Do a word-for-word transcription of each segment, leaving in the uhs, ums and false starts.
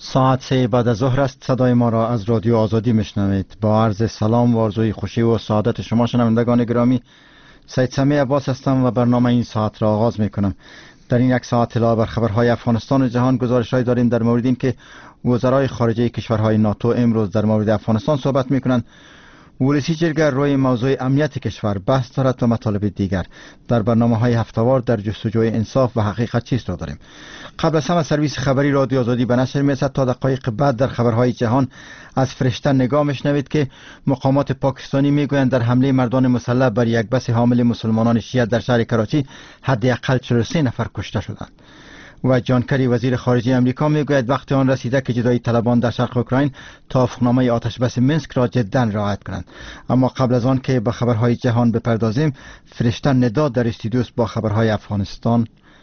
ساعت سه بعد از ظهر است. صدای ما را از رادیو آزادی میشنوید. با عرض سلام و آرزوی خوشی و سعادت شما شنوندگان گرامی، سید سمیع عباس هستم و برنامه این ساعت را آغاز میکنم. در این یک ساعت علاوه بر خبرهای افغانستان و جهان، گزارش‌هایی داریم در مورد این که وزرای خارجه کشورهای ناتو امروز در مورد افغانستان صحبت میکنند. ولسی جرگه روی موضوع امنیت کشور بحث دارد و مطالب دیگر. در برنامه‌های هفته‌وار در جستجوی انصاف و حقیقت چیست را داریم. قبل از همه سرویس خبری رادیو آزادی به نشر می‌رسد. تا دقایق بعد در خبرهای جهان از فرشته نگاه میشنوید که مقامات پاکستانی میگویند در حمله مردان مسلح بر یک بس حامل مسلمانان شیعه در شهر کراچی حداقل چهل و سه نفر کشته شدند. و جان کری وزیر خارجه امریکا میگوید وقت آن رسیده که جدایی طلبان در شرق اوکراین توافقنامه آتش بس منسک را جدا رعایت کنند. اما قبل از آن که به خبرهای جهان بپردازیم، فرشته ندا در استودیو با خبرهای افغانستان.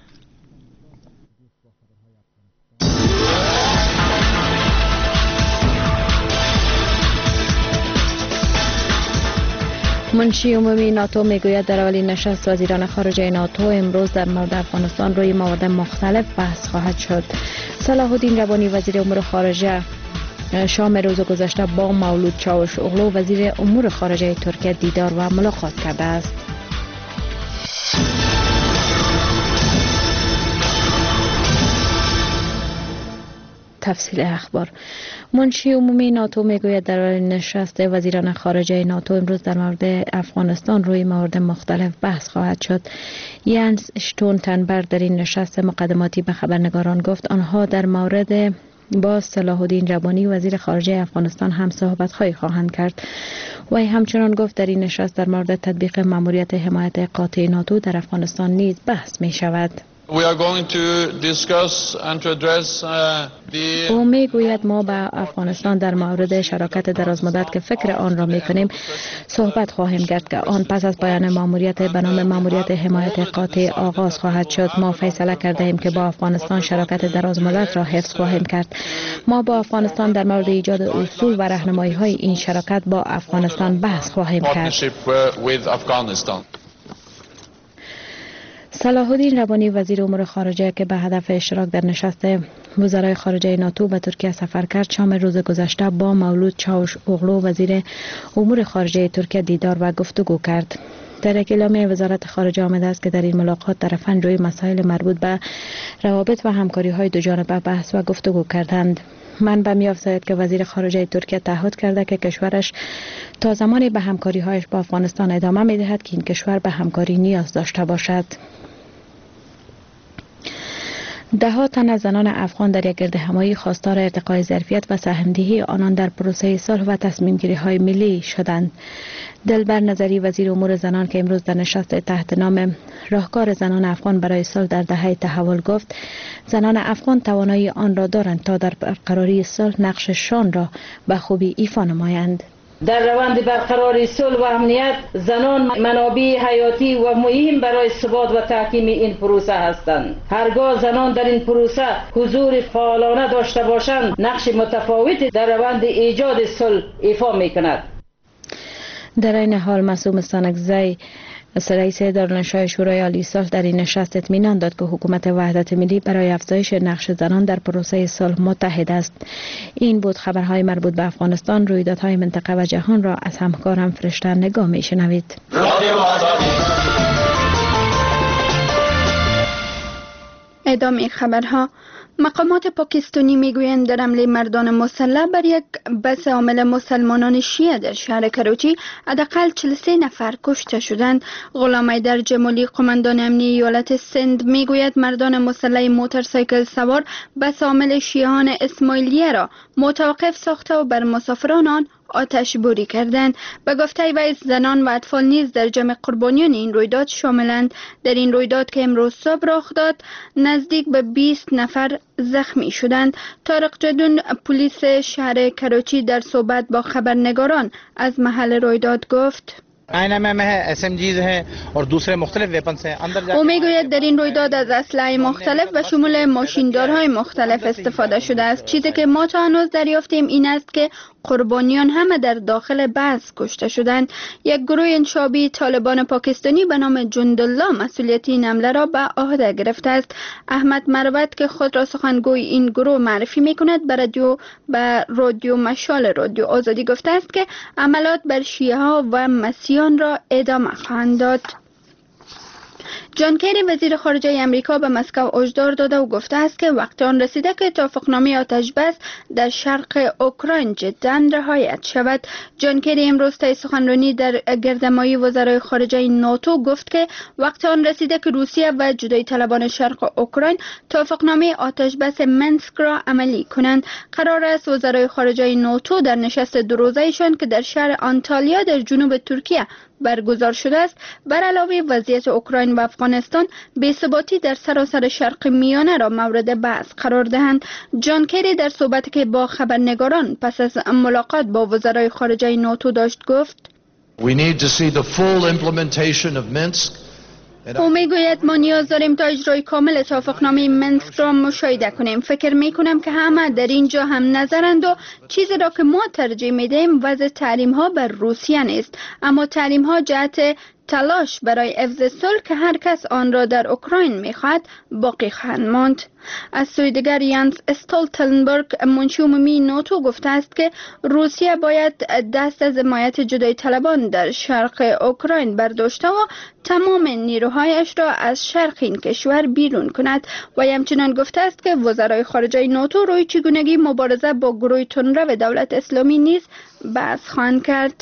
منشی عمومی ناتو میگوید در اولین نشست وزیران خارجه ناتو امروز در مورد افغانستان روی موارد مختلف بحث خواهد شد. صلاح الدین ربانی وزیر امور خارجه شام روز گذشته با مولود چاوش اوغلو وزیر امور خارجه ترکیه دیدار و ملاقات کرده است. تفصیل اخبار. منشی عمومی ناتو میگوید در اولین نشست وزیران خارجه ناتو امروز در مورد افغانستان روی موارد مختلف بحث خواهد شد. ینس شتولتنبرگ در این نشست مقدماتی به خبرنگاران گفت آنها در مورد با صلاح الدین ربانی وزیر خارجه افغانستان هم صحبت خواهی خواهند کرد. و همچنان گفت در این نشست در مورد تطبیق ماموریت حمایت قاطع ناتو در افغانستان نیز بحث می شود. We are going to discuss and to address uh, the او میگوید ما با افغانستان در مورد شراکت درازمدت که فکر آن را میکنیم صحبت خواهیم کرد که آن پس از پایان ماموریت به نام ماموریت حمایت قاطع آغاز خواهد شد. ما فیصله کرده ایم که با افغانستان شراکت درازمدت را حفظ خواهیم کرد. ما با افغانستان در مورد ایجاد اصول و راهنمایی های این شراکت با افغانستان بحث خواهیم کرد. صلاح الدین ربانی وزیر امور خارجه که به هدف اشتراک در نشست وزرای خارجه ناتو به ترکیه سفر کرد، شام روز گذشته با مولود چاوش اوغلو وزیر امور خارجه ترکیه دیدار و گفتگو کرد. در یک اعلامیه وزارت خارجه آمده است که در این ملاقات طرفان روی مسائل مربوط به روابط و همکاری های دو جانبه بحث و گفتگو کردند. منبع می‌افزاید که وزیر خارجه ترکیه تعهد کرده که کشورش تا زمانی به همکاری هایش با افغانستان ادامه می‌دهد که این کشور به همکاری نیاز داشته باشد. ده ها تن از زنان افغان در یک گردهمایی خواستار ارتقای ظرفیت و سهم‌دهی آنان در پروسه صلح و تصمیم گیری های ملی شدند. دلبر نظری وزیر امور زنان که امروز در نشست تحت نام راهکار زنان افغان برای صلح در دهه تحول گفت زنان افغان توانایی آن را دارند تا در برقراری صلح نقششان را به خوبی ایفا نمایند. در روند برقراری صلح و امنیت زنان منابع حیاتی و مهم برای ثبات و تحکیم این پروسه هستند. هرگاه زنان در این پروسه حضور فعالانه داشته باشند نقش متفاوتی در روند ایجاد صلح ایفا می‌کند. در این حال معصوم استانکزی رئیس دارالانشای شورای عالی صلح در این نشست اطمینان داد که حکومت وحدت ملی برای افزایش نقش زنان در پروسه صلح متحد است. این بود خبرهای مربوط به افغانستان. رویدادهای منطقه و جهان را از همکارم فرشته نگاه می‌شنوید. ادامه خبرها. مقامات پاکستانی میگویند در حمله مردان مسلح بر یک بس حامل مسلمانان شیعه در شهر کراچی حداقل چهل و سه نفر کشته شدند. غلام حیدر جمالی قماندان امنی ایالت سند میگوید مردان مسلح موتورسایکل سوار بس حامل شیعیان اسماعیلیه را متوقف ساخته و بر مسافران آن آتش باری کردند. به گفته وی زنان و اطفال نیز در جمع قربانیان این رویداد شاملند. در این رویداد که امروز صبح رخ داد نزدیک به بیست نفر زخمی شدند. طارق جدون پلیس شهر کراچی در صحبت با خبرنگاران از محل رویداد گفت او میگوید در این رویداد از اسلحه مختلف و شمول ماشیندارهای مختلف استفاده شده است. چیزی که ما تا هنوز دریافتیم این است که قربانیان همه در داخل بس کشته شدند. یک گروه انشابی طالبان پاکستانی به نام جندالله مسئولیت این حمله را به عهده گرفته است. احمد مروت که خود را سخنگوی این گروه معرفی می‌کند به رادیو به رادیو مشال رادیو آزادی گفته است که عملیات بر شیعه ها و مسیحیان را ادامه خواهند داد. جان کری وزیر خارجه امریکا به مسکو هشدار داده و گفته است که وقت آن رسیده که توافقنامه آتش بس در شرق اوکراین جدا رعایت شود. جان کری امروز طی سخنرانی در گردهمایی وزرای خارجه ناتو گفت که وقت آن رسیده که روسیه و جدایی طلبان شرق اوکراین توافقنامه آتش بس منسک را عملی کنند. قرار است وزرای خارجه ناتو در نشست دو روزه‌ایشان که در شهر آنتالیا در جنوب ترکیه برگزار شده است بر علاوه وضعیت اوکراین و افغانستان بی‌ثباتی در سراسر شرق میانه را مورد بحث قرار دهند. جان کری در صحبتی که با خبرنگاران پس از ملاقات با وزرای خارجه ناتو داشت گفت We need to see the full implementation of Minsk. او میگوید ما نیاز داریم تا اجرای کامل توافقنامه منسک را مشاهده کنیم. فکر میکنم که همه در اینجا هم نظرند و چیزی را که ما ترجیح میدهیم وضع تحریم ها بر روسیه نیست، اما تحریم ها جهت تلاش برای حفظ صلح که هر کس آن را در اوکراین میخواهد باقی خواهند ماند. از سوی دیگر یانس استولتنبرگ منشی عمومی ناتو گفته است که روسیه باید دست از حمایت جدایی طلبان در شرق اوکراین برداشته و تمام نیروهایش را از شرق این کشور بیرون کند و همچنین گفته است که وزرای خارجه ناتو روی چگونگی مبارزه با گروه تندرو دولت اسلامی نیز بحث خواهند کرد.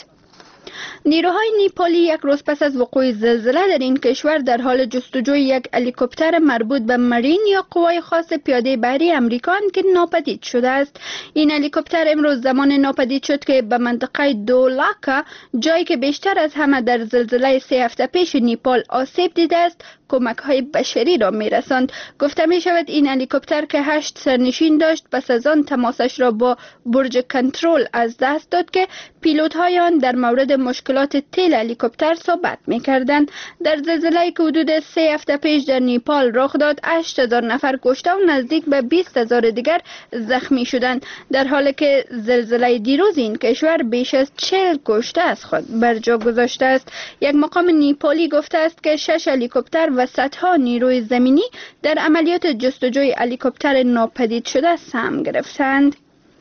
نیروهای نیپالی یک روز پس از وقوع زلزله در این کشور در حال جستجوی یک هلیکوپتر مربوط به مرین یا قوای خاص پیاده بحری امریکا که ناپدید شده است. این هلیکوپتر امروز زمان ناپدید شد که به منطقه دولاکا، جایی که بیشتر از همه در زلزله سه هفته پیش نیپال آسیب دیده است، کمک های بشری را می رساند. گفته می شود این هلیکوپتر که هشت سرنشین داشت پس از آن تماسش را با برج کنترل از دست داد که پیلوت های آن در مورد مشکلات تیل هلیکوپتر صحبت می کردند. در زلزله‌ای که حدود سه هفته پیش در نیپال رخ داد هشت هزار نفر کشته و نزدیک به بیست هزار دیگر زخمی شدند، در حالی که زلزله دیروز این کشور بیش از چهل کشته از خود بر جا گذاشته است. یک مقام نیپالی گفته است که شش هلیکوپتر و صدها نیروی زمینی در عملیات جستجوی هلیکوپتر ناپدید شده سهم گرفتند.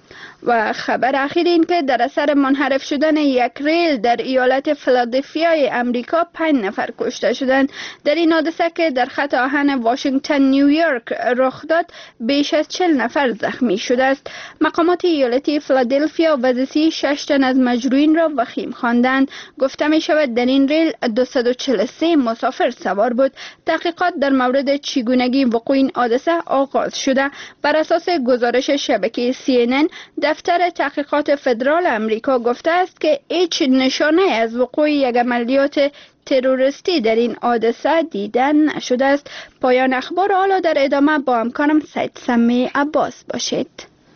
و خبر اخیر این که در اثر منحرف شدن یک ریل در ایالت فیلادلفیای امریکا پنج نفر کشته شدند. در این حادثه که در خط آهن واشنگتن نیویورک رخ داد بیش از چهل نفر زخمی شده است. مقامات ایالتی فیلادلفیا وضعیت شش تن از مجروحین را وخیم خواندند. گفته می شود در این ریل دویست و چهل و سه مسافر سوار بود. تحقیقات در مورد چگونگی وقوع این حادثه آغاز شده. بر اساس گزارش شبکه سی ان ان دفتر تحقیقات فدرال امریکا گفته است که هیچ نشانه از وقوع یک عملیات تروریستی در این حادثه دیده نشده است. پایان اخبار، حالا در ادامه با همکارم سید سمی عباس باشید.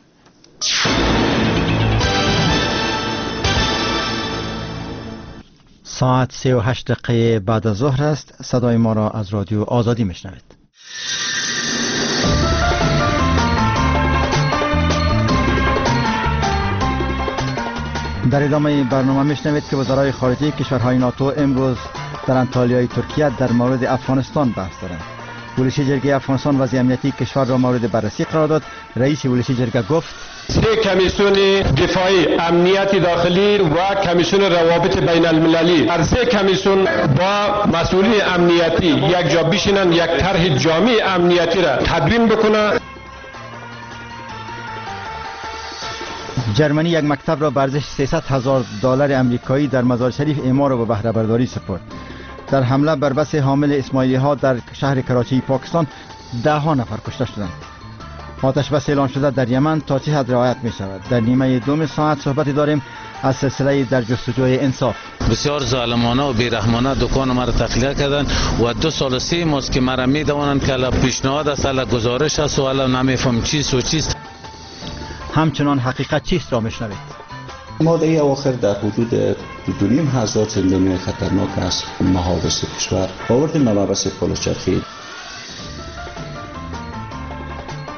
ساعت سه و هشت دقیقه بعد از ظهر است. صدای ما را از رادیو آزادی میشنوید. در ادامه برنامه میشنوید که وزرای خارجه کشورهای ناتو امروز در انطالیای ترکیه در مورد افغانستان بحث دارند. ولشی جرگه افغانستان وضع امنیتی کشور را مورد بررسی قرار داد. رئیس ولشی جرگه گفت سه کمیسیون دفاعی، امنیت داخلی و کمیسیون روابط بین المللی، هر سه کمیسیون با مسئولین امنیتی یک جا بشینن، یک طرح جامع امنیتی را تدوین بکنن. جرمنی یک مکتب را به ارزش سیصد هزار دلار آمریکایی در مزار شریف اعمار و بهره برداری سپرد. در حمله بر بس حامل اسماعیلی ها در شهر کراچی پاکستان ده ها نفر کشته شدند. آتش بس اعلان شده در یمن تا چه حد رعایت می شود؟ در نیمه دوم ساعت صحبتی داریم از سلسله در جستجوی انصاف. بسیار ظالمانه و بیرحمانه دکان مرا تخلیه کردن و دو سال سه ماست که مرا میدونن که الان پیشنهاد است، الان گزارش است و الان نمیفهم چیست و چیست. همچنان حقیقت چیست را میشنوید. ماده اواخر در حدود دو نیم هزار زندانی خطرناک از محابس کشور آوردیم مبحث پلوچرخی.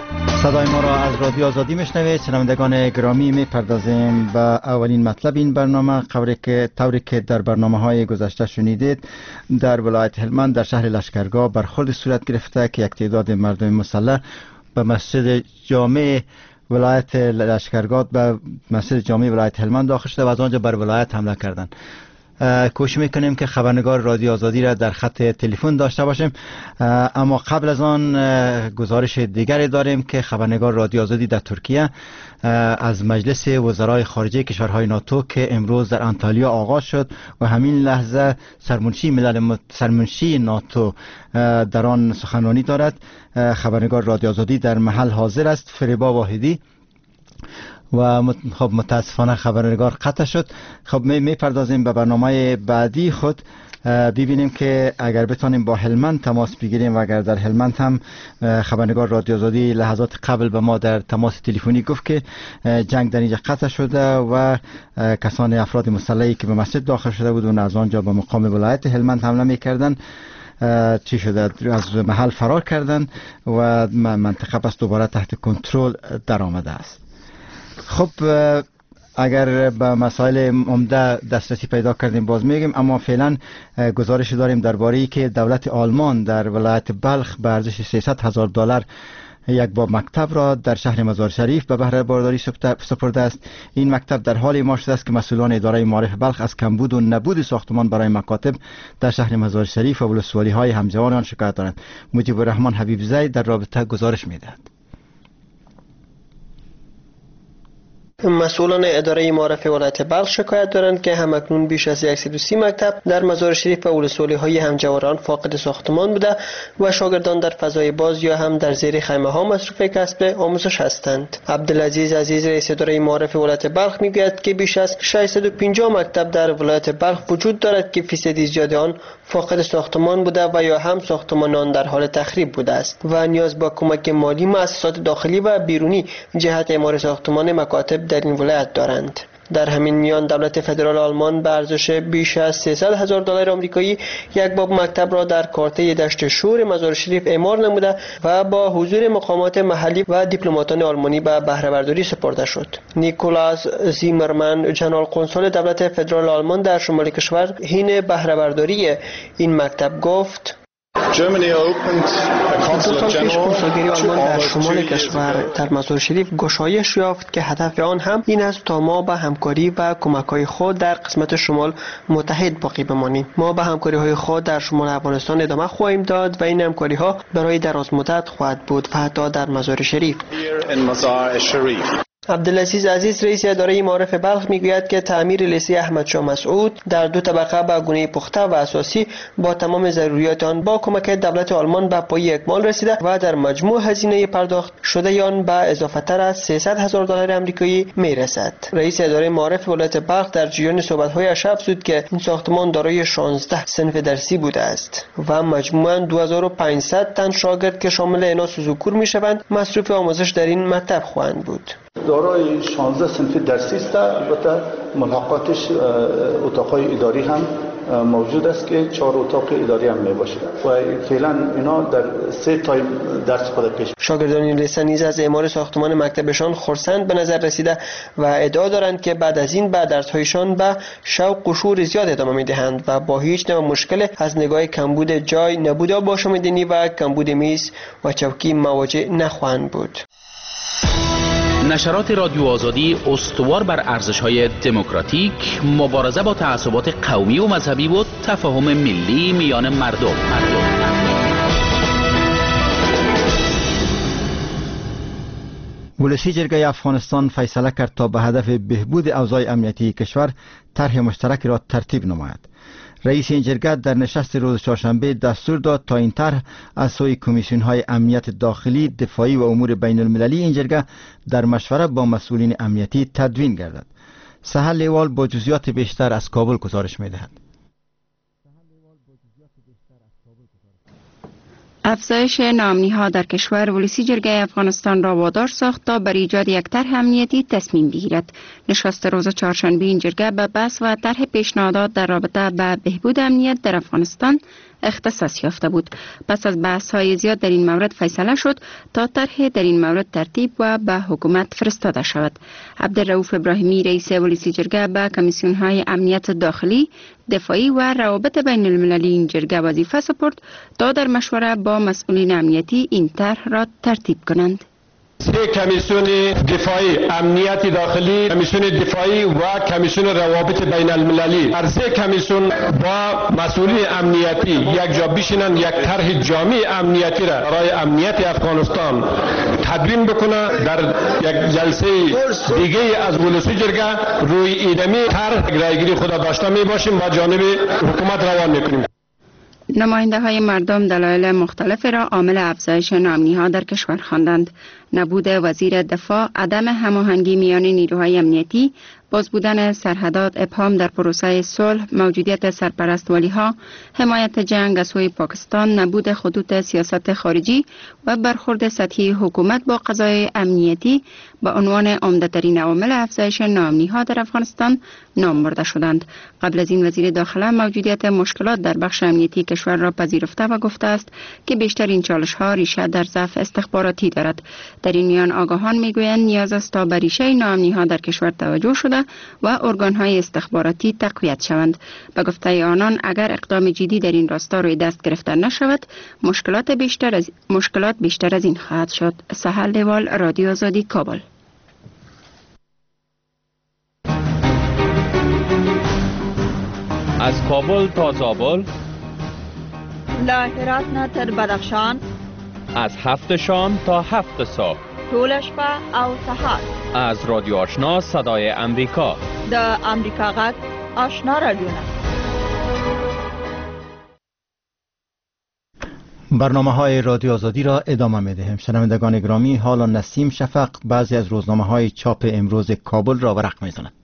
صدای ما را از رادیو آزادی میشنوید. شنوندگان گرامی، میپردازیم به اولین مطلب این برنامه. طوری که طوری که در برنامه‌های گذشته شنیدید، در ولایت هلمند در شهر لشکرگاه برخورد صورت گرفته که یک تعداد مردم مسلح به مسجد جامع ولایت لشکرگاه به مسجد جامع ولایت هلمند داخل شده و از آنجا بر ولایت حمله کردند. کوشش میکنیم که خبرنگار رادیو آزادی را در خط تلفن داشته باشیم، اما قبل از آن گزارش دیگری داریم که خبرنگار رادیو آزادی در ترکیه از مجلس وزرای خارجه کشورهای ناتو که امروز در انطالیا آغاز شد و همین لحظه سرمنشی ملل مت... سرمنشی ناتو در آن سخنرانی دارد. خبرنگار رادیو آزادی در محل حاضر است، فریبا واحدی، و خب متاسفانه خبرنگار قطع شد. خب می میپردازیم به برنامه بعدی خود، ببینیم که اگر بتانیم با هلمند تماس بگیریم و اگر در هلمند هم خبرنگار رادیو آزادی لحظات قبل به ما در تماس تلفنی گفت که جنگ در اینجا قطع شده و کسان افراد مسلحی که به مسجد داخل شده بودند از آنجا به مقام ولایت هلمند حمله میکردن چی شده، از محل فرار کردن و منطقه پس دوباره تحت کنترل در آمده است. خب اگر به مسائل عمده دسترسی پیدا کردیم باز میگیم، اما فعلا گزارش داریم درباره که دولت آلمان در ولایت بلخ به ارزش سیصد هزار دلار یک باب مکتب را در شهر مزار شریف به بهره بارداری سپرده است. این مکتب در حال اعمال شده است که مسئولان اداره معارف بلخ از کمبود و نبود ساختمان برای مکاتب در شهر مزار شریف و ولسوالی های همجوان آن شکایت دارند. مجیب الرحمن حبیب زی در رابطه گزارش میدهد. مسئولان اداره معارف ولایت بلخ شکایت دارند که همکنون بیش از صد و سی مکتب در مزار شریف و ولسوالی های همجواران فاقد ساختمان بوده و شاگردان در فضای باز یا هم در زیر خیمه ها مصروف کسب آموزش هستند. عبدالعزیز عزیز رئیس اداره معارف ولایت بلخ میگوید که بیش از ششصد و پنجاه مکتب در ولایت بلخ وجود دارد که فیصدی زیاد آن فاقد ساختمان بوده و یا هم ساختمان آن در حال تخریب بوده است و نیاز به کمک مالی مؤسسات داخلی و بیرونی جهت اعمار ساختمان مکاتب در این ولایت دارند. در همین میان دولت فدرال آلمان به ارزش بیش از سیصد هزار دلار آمریکایی یک باب مکتب را در کارته دشت شور مزار شریف اعمار نموده و با حضور مقامات محلی و دیپلماتان آلمانی به بهره برداری سپرده شد. نیکولاس زیمرمن، جنرال قنسول دولت فدرال آلمان در شمال کشور حین بهره برداری این مکتب گفت: دو سال پیش کنسولگری آلمان در شمال کشور در مزار شریف گشایش یافت که هدف آن هم این است تا ما به همکاری و کمک‌های خود در قسمت شمال متحد باقی بمانیم. ما به همکاری‌های خود در شمال افغانستان ادامه خواهیم داد و این همکاری‌ها برای دراز مدت خواهد بود و حتی در مزار شریف. عبدالعزیز عزیز رئیس اداره معارف بلخ میگوید که تعمیر لیسه احمد شاه مسعود در دو طبقه به گونه پخته و اساسی با تمام ضروریات آن با کمک دولت آلمان به پای اکمال رسیده و در مجموع هزینه پرداخت شده آن به اضافه تر از سیصد هزار دلار آمریکایی میرسد. رئیس اداره معارف ولایت بلخ در جریان صحبت‌هایش افزود که این ساختمان دارای شانزده صنف درسی بوده است و مجموعاً دو هزار و پانصد تن شاگرد که شامل اناث و ذکور میشوند مصروف آموزش در این مکتب خواهند بود. دارای شانزده صنف درسی است. البته ملحقاتش اتاقای اداری هم موجود است که چهار اتاق اداری هم می باشه و فعلا اینا در سه تایم درس خود پیش. شاگردان لیسه نیز از اعمار ساختمان مکتبشان خرسند به نظر رسیده و ادعا دارند که بعد از این به درس‌هایشان به شوق و شور زیاد ادامه می‌دهند و با هیچ نوع مشکل از نگاه کمبود جای، نبود آب آشامیدنی و کمبود میز و چوکی مواجه نخواهند بود. نشرات رادیو آزادی استوار بر ارزش‌های دموکراتیک، مبارزه با تعصبات قومی و مذهبی و تفاهم ملی میان مردم. مردم. ولسی جرگه افغانستان فیصله کرد تا به هدف بهبود اوضاع امنیتی کشور طرح مشترک را ترتیب نماید. رئیس این جرگه در نشست روز چهارشنبه دستور داد تا این طرح از سوی کمیسیون های امنیت داخلی، دفاعی و امور بین المللی این جرگه در مشوره با مسئولین امنیتی تدوین گردد. سهل لیوال با جزئیات بیشتر از کابل گزارش می‌دهد. افزایش ناامنی‌ها در کشور ولسی جرگه افغانستان را وادار ساخت تا بر ایجاد یک طرح امنیتی تصمیم بگیرد. نشست روز چهارشنبه این جرگه به بحث و طرح پیشنهادات در رابطه با بهبود امنیت در افغانستان اختصاص یافته بود. پس از بحث های زیاد در این مورد فیصله شد تا طرح در این مورد ترتیب و به حکومت فرستاده شود. عبدالرؤوف ابراهیمی رئیس ولسی جرگه به کمیسیون های امنیت داخلی، دفاعی و روابط بین المللی این جرگه وظیفه سپرد تا در مشوره با مسئولین امنیتی این طرح را ترتیب کنند. سه کمیسیون دفاعی، امنیت داخلی، کمیسیون دفاعی و کمیسیون روابط بین المللی، هر سه کمیسیون با مسئولین امنیتی یک جا بشینن، یک طرح جامع امنیتی را برای امنیت افغانستان تدوین بکنه. در یک جلسه دیگه از ولسی جرگه روی ایدمی طرح رایگیری خود داشته می باشیم و جانب حکومت روان میکنیم. نماینده های مردم دلایل مختلف را عامل افزایش ناامنی ها در کشور خواندند. نبود وزیر دفاع، عدم هماهنگی میان نیروهای امنیتی، باز بودن سرحدات، ابهام در پروسه صلح، موجودیت سرپرست ولی ها، حمایت جنگ از سوی پاکستان، نبود خطوط سیاست خارجی و برخورد سطحی حکومت با قضای امنیتی به عنوان عمده‌ترین عوامل افزایش ناامنی ها در افغانستان نام برده شدند. قبل از این وزیر داخله موجودیت مشکلات در بخش امنیتی کشور را پذیرفته و گفته است که بیشتر این چالش ها ریشه در ضعف استخباراتی دارد. در این میان آگاهان میگویند نیاز است تا به ریشه ناامنی ها در کشور توجه شده و ارگان های استخباراتی تقویت شوند. به گفته آنان اگر اقدام جدی در این راستا روی دست گرفته نشود، مشکلات بیشتر از مشکلات بیشتر از این خواهد شد. سهل دیوال، رادیو آزادی، کابل. از کابل تا زابل، له هرات نه تر بدخشان، از هفت شام تا هفت صبح، ټول شپه او سهار، از رادیو آشنا صدای امریکا، د امریکا غږ آشنا رادیو. برنامه های رادیو آزادی را ادامه می دهیم. شنوندگان گرامی، حالا نسیم شفق بعضی از روزنامه های چاپ امروز کابل را ورق می زند.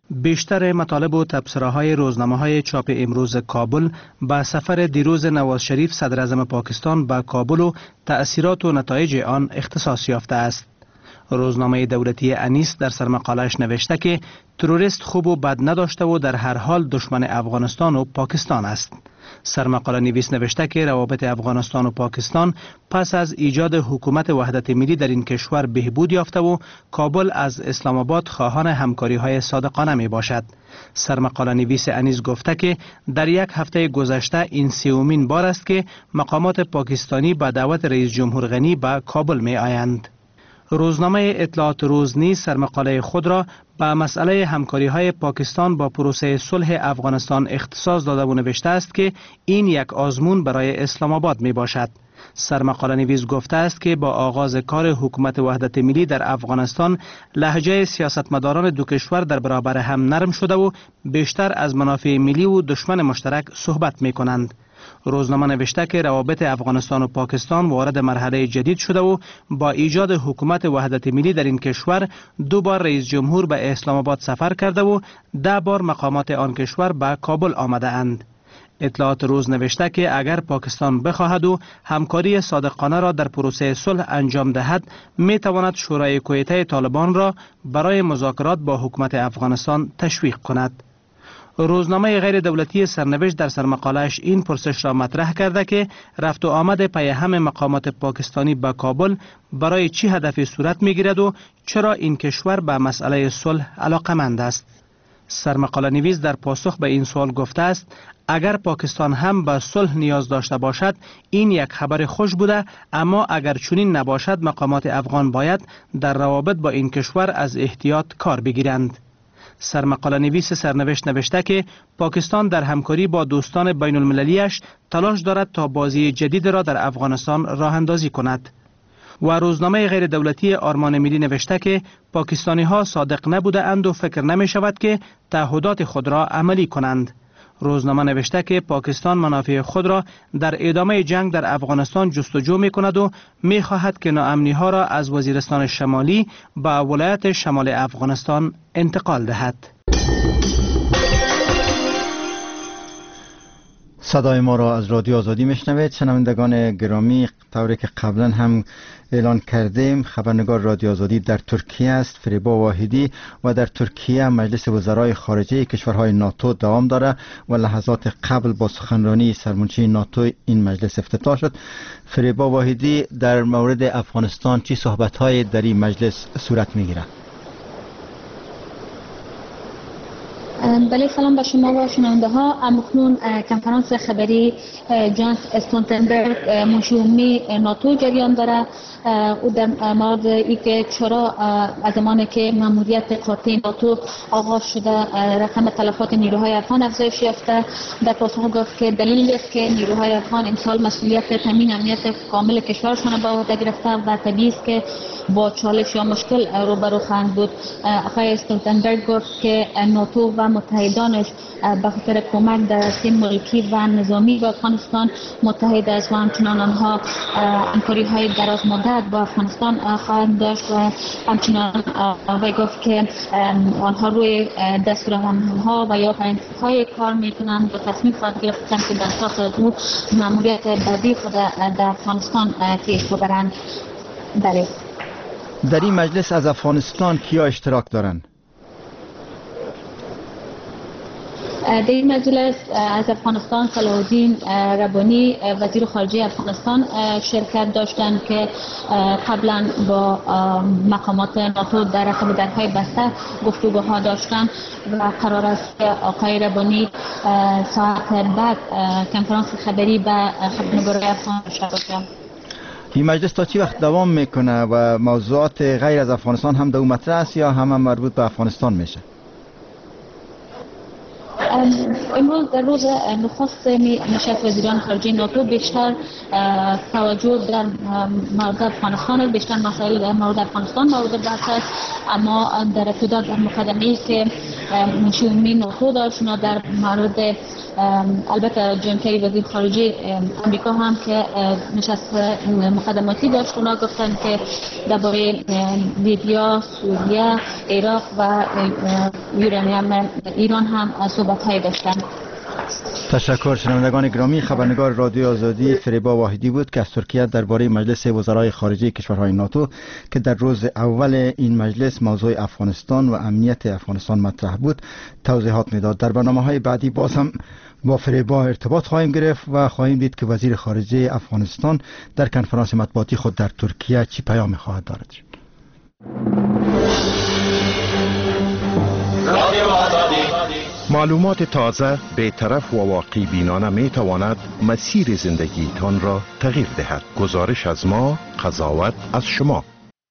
بیشتر مطالب و تبصره‌های روزنامه‌های چاپ امروز کابل با سفر دیروز نواز شریف صدر اعظم پاکستان به کابل و تأثیرات و نتایج آن اختصاص یافته است. روزنامه دولتی انیس در سرمقاله‌اش نوشته که تروریست خوب و بد نداشته و در هر حال دشمن افغانستان و پاکستان است. سرمقاله نویس نوشته که روابط افغانستان و پاکستان پس از ایجاد حکومت وحدت ملی در این کشور بهبود یافته و کابل از اسلام آباد خواهان همکاری های صادقانه می باشد. سرمقاله نویس انیس گفته که در یک هفته گذشته این سومین بار است که مقامات پاکستانی به دعوت رئیس جمهور غنی به کابل می آیند. روزنامه اطلاعات روز نیز سرمقاله خود را به مسئله همکاری های پاکستان با پروسه صلح افغانستان اختصاص داده و نوشته است که این یک آزمون برای اسلام آباد می باشد. سرمقاله نویس گفته است که با آغاز کار حکومت وحدت ملی در افغانستان لهجه سیاستمداران دو کشور در برابر هم نرم شده و بیشتر از منافع ملی و دشمن مشترک صحبت می کنند. روزنامه نوشته که روابط افغانستان و پاکستان وارد مرحله جدید شده و با ایجاد حکومت وحدت ملی در این کشور دو بار رئیس جمهور به اسلام آباد سفر کرده و ده بار مقامات آن کشور به کابل آمده اند. اطلاعات روز نوشته که اگر پاکستان بخواهد و همکاری صادقانه را در پروسه صلح انجام دهد، می تواند شورای کویته طالبان را برای مذاکرات با حکومت افغانستان تشویق کند. روزنامه غیر دولتی سرنوشت در سرمقاله‌اش این پرسش را مطرح کرده که رفت و آمد پی هم مقامات پاکستانی به کابل برای چی هدفی صورت می‌گیرد و چرا این کشور به مسئله صلح علاقه‌مند است. سرمقاله نویس در پاسخ به این سوال گفته است اگر پاکستان هم به صلح نیاز داشته باشد این یک خبر خوش بوده، اما اگر چنین نباشد مقامات افغان باید در روابط با این کشور از احتیاط کار بگیرند. سرمقاله نویس سرنوشت نوشته که پاکستان در همکاری با دوستان بین المللیش تلاش دارد تا بازی جدید را در افغانستان راه اندازی کند. و روزنامه غیر دولتی آرمان ملی نوشته که پاکستانی ها صادق نبوده اند و فکر نمی شود که تعهدات خود را عملی کنند. روزنامه نوشته که پاکستان منافع خود را در ادامه جنگ در افغانستان جستجو می کند و می خواهد که ناامنی ها را از وزیرستان شمالی به ولایت شمال افغانستان انتقال دهد. صدای ما را از رادیو آزادی میشنوید. شنوندگان گرامی، طوری که قبلا هم اعلان کردیم، خبرنگار رادیو آزادی در ترکیه است، فریبا واحدی، و در ترکیه مجلس وزرای خارجه کشورهای ناتو دوام داره و لحظات قبل با سخنرانی سرمنشی ناتو این مجلس افتتاح شد. فریبا واحدی، در مورد افغانستان چی صحبت‌های در این مجلس صورت میگیره؟ بله، سلام به شما و شنونده ها. اکنون کنفرانس خبری جانس استولتنبرگ منشی ناتو جریان داره. او در مورد اینکه چرا از زمانی که ماموریت قاطع ناتو آغاز شده رقم تلفات نیروهای افغان افزایش یافته، در پاسخ گفت که دلیل است که نیروهای افغان امسال مسئولیت تامین امنیت کامل کشورشان به عهده گرفته و طبیعی است که با چالش یا مشکل روبرو خواهند بود. آقای استولتنبرگ گفت که ناتو و متحدانش به خاطر کمک در سیم ملکی و نظامی به افغانستان متحد است و همچنان آنها همکاری های دراز مدت با افغانستان خواهند داشت و همچنان وی گفت که آنها روی دستورالعمل‌ها و یا پرینسیپ‌های کار میکنند و تصمیم خواهند گرفتن که در اساس او ماموریت بعدی خود در افغانستان پیش ببرند. بله، در این مجلس از افغانستان کیا اشتراک دارند؟ در این مجلس از افغانستان صلاح الدین ربانی وزیر خارجه افغانستان شرکت داشتند که قبلا با مقامات ناتو در رقم درهای بسته گفتگوها داشتند و قرار است که آقای ربانی ساعت بعد کنفرانس خبری به خبرنگاران افغان داشته باشند. این مجلس تا چی وقت دوام میکنه و موضوعات غیر از افغانستان هم در مطرح است یا همه مربوط به افغانستان میشه؟ امروز در روز نخست نشست وزیران خارجه ناتو بیشتر توجه در مورد افغانستان، بیشتر مسائل در مورد افغانستان مورد بحث است، اما در ابتدا در مقدمه‌ای که منشی ناتو داشت در مورد البته جان کری وزیر خارجه آمریکا هم که نشست مقدماتی داشت، اونا گفتن که درباره لیبیا، سوریه، عراق و یورانیم ایران هم صحبت‌های داشتن. تشکر. شنوندگان گرامی، خبرنگار رادیو آزادی فریبا واحدی بود که از ترکیه درباره مجلس وزرای خارجه کشورهای ناتو که در روز اول این مجلس موضوع افغانستان و امنیت افغانستان مطرح بود توضیحات میداد. در برنامه‌های بعدی باز هم با فریبا ارتباط خواهیم گرفت و خواهیم دید که وزیر خارجه افغانستان در کنفرانس مطبوعاتی خود در ترکیه چی پیام خواهد دارد. معلومات تازه، بی‌طرف و واقعی بینانه می تواند مسیر زندگیتان را تغییر دهد. گزارش از ما، قضاوت از شما.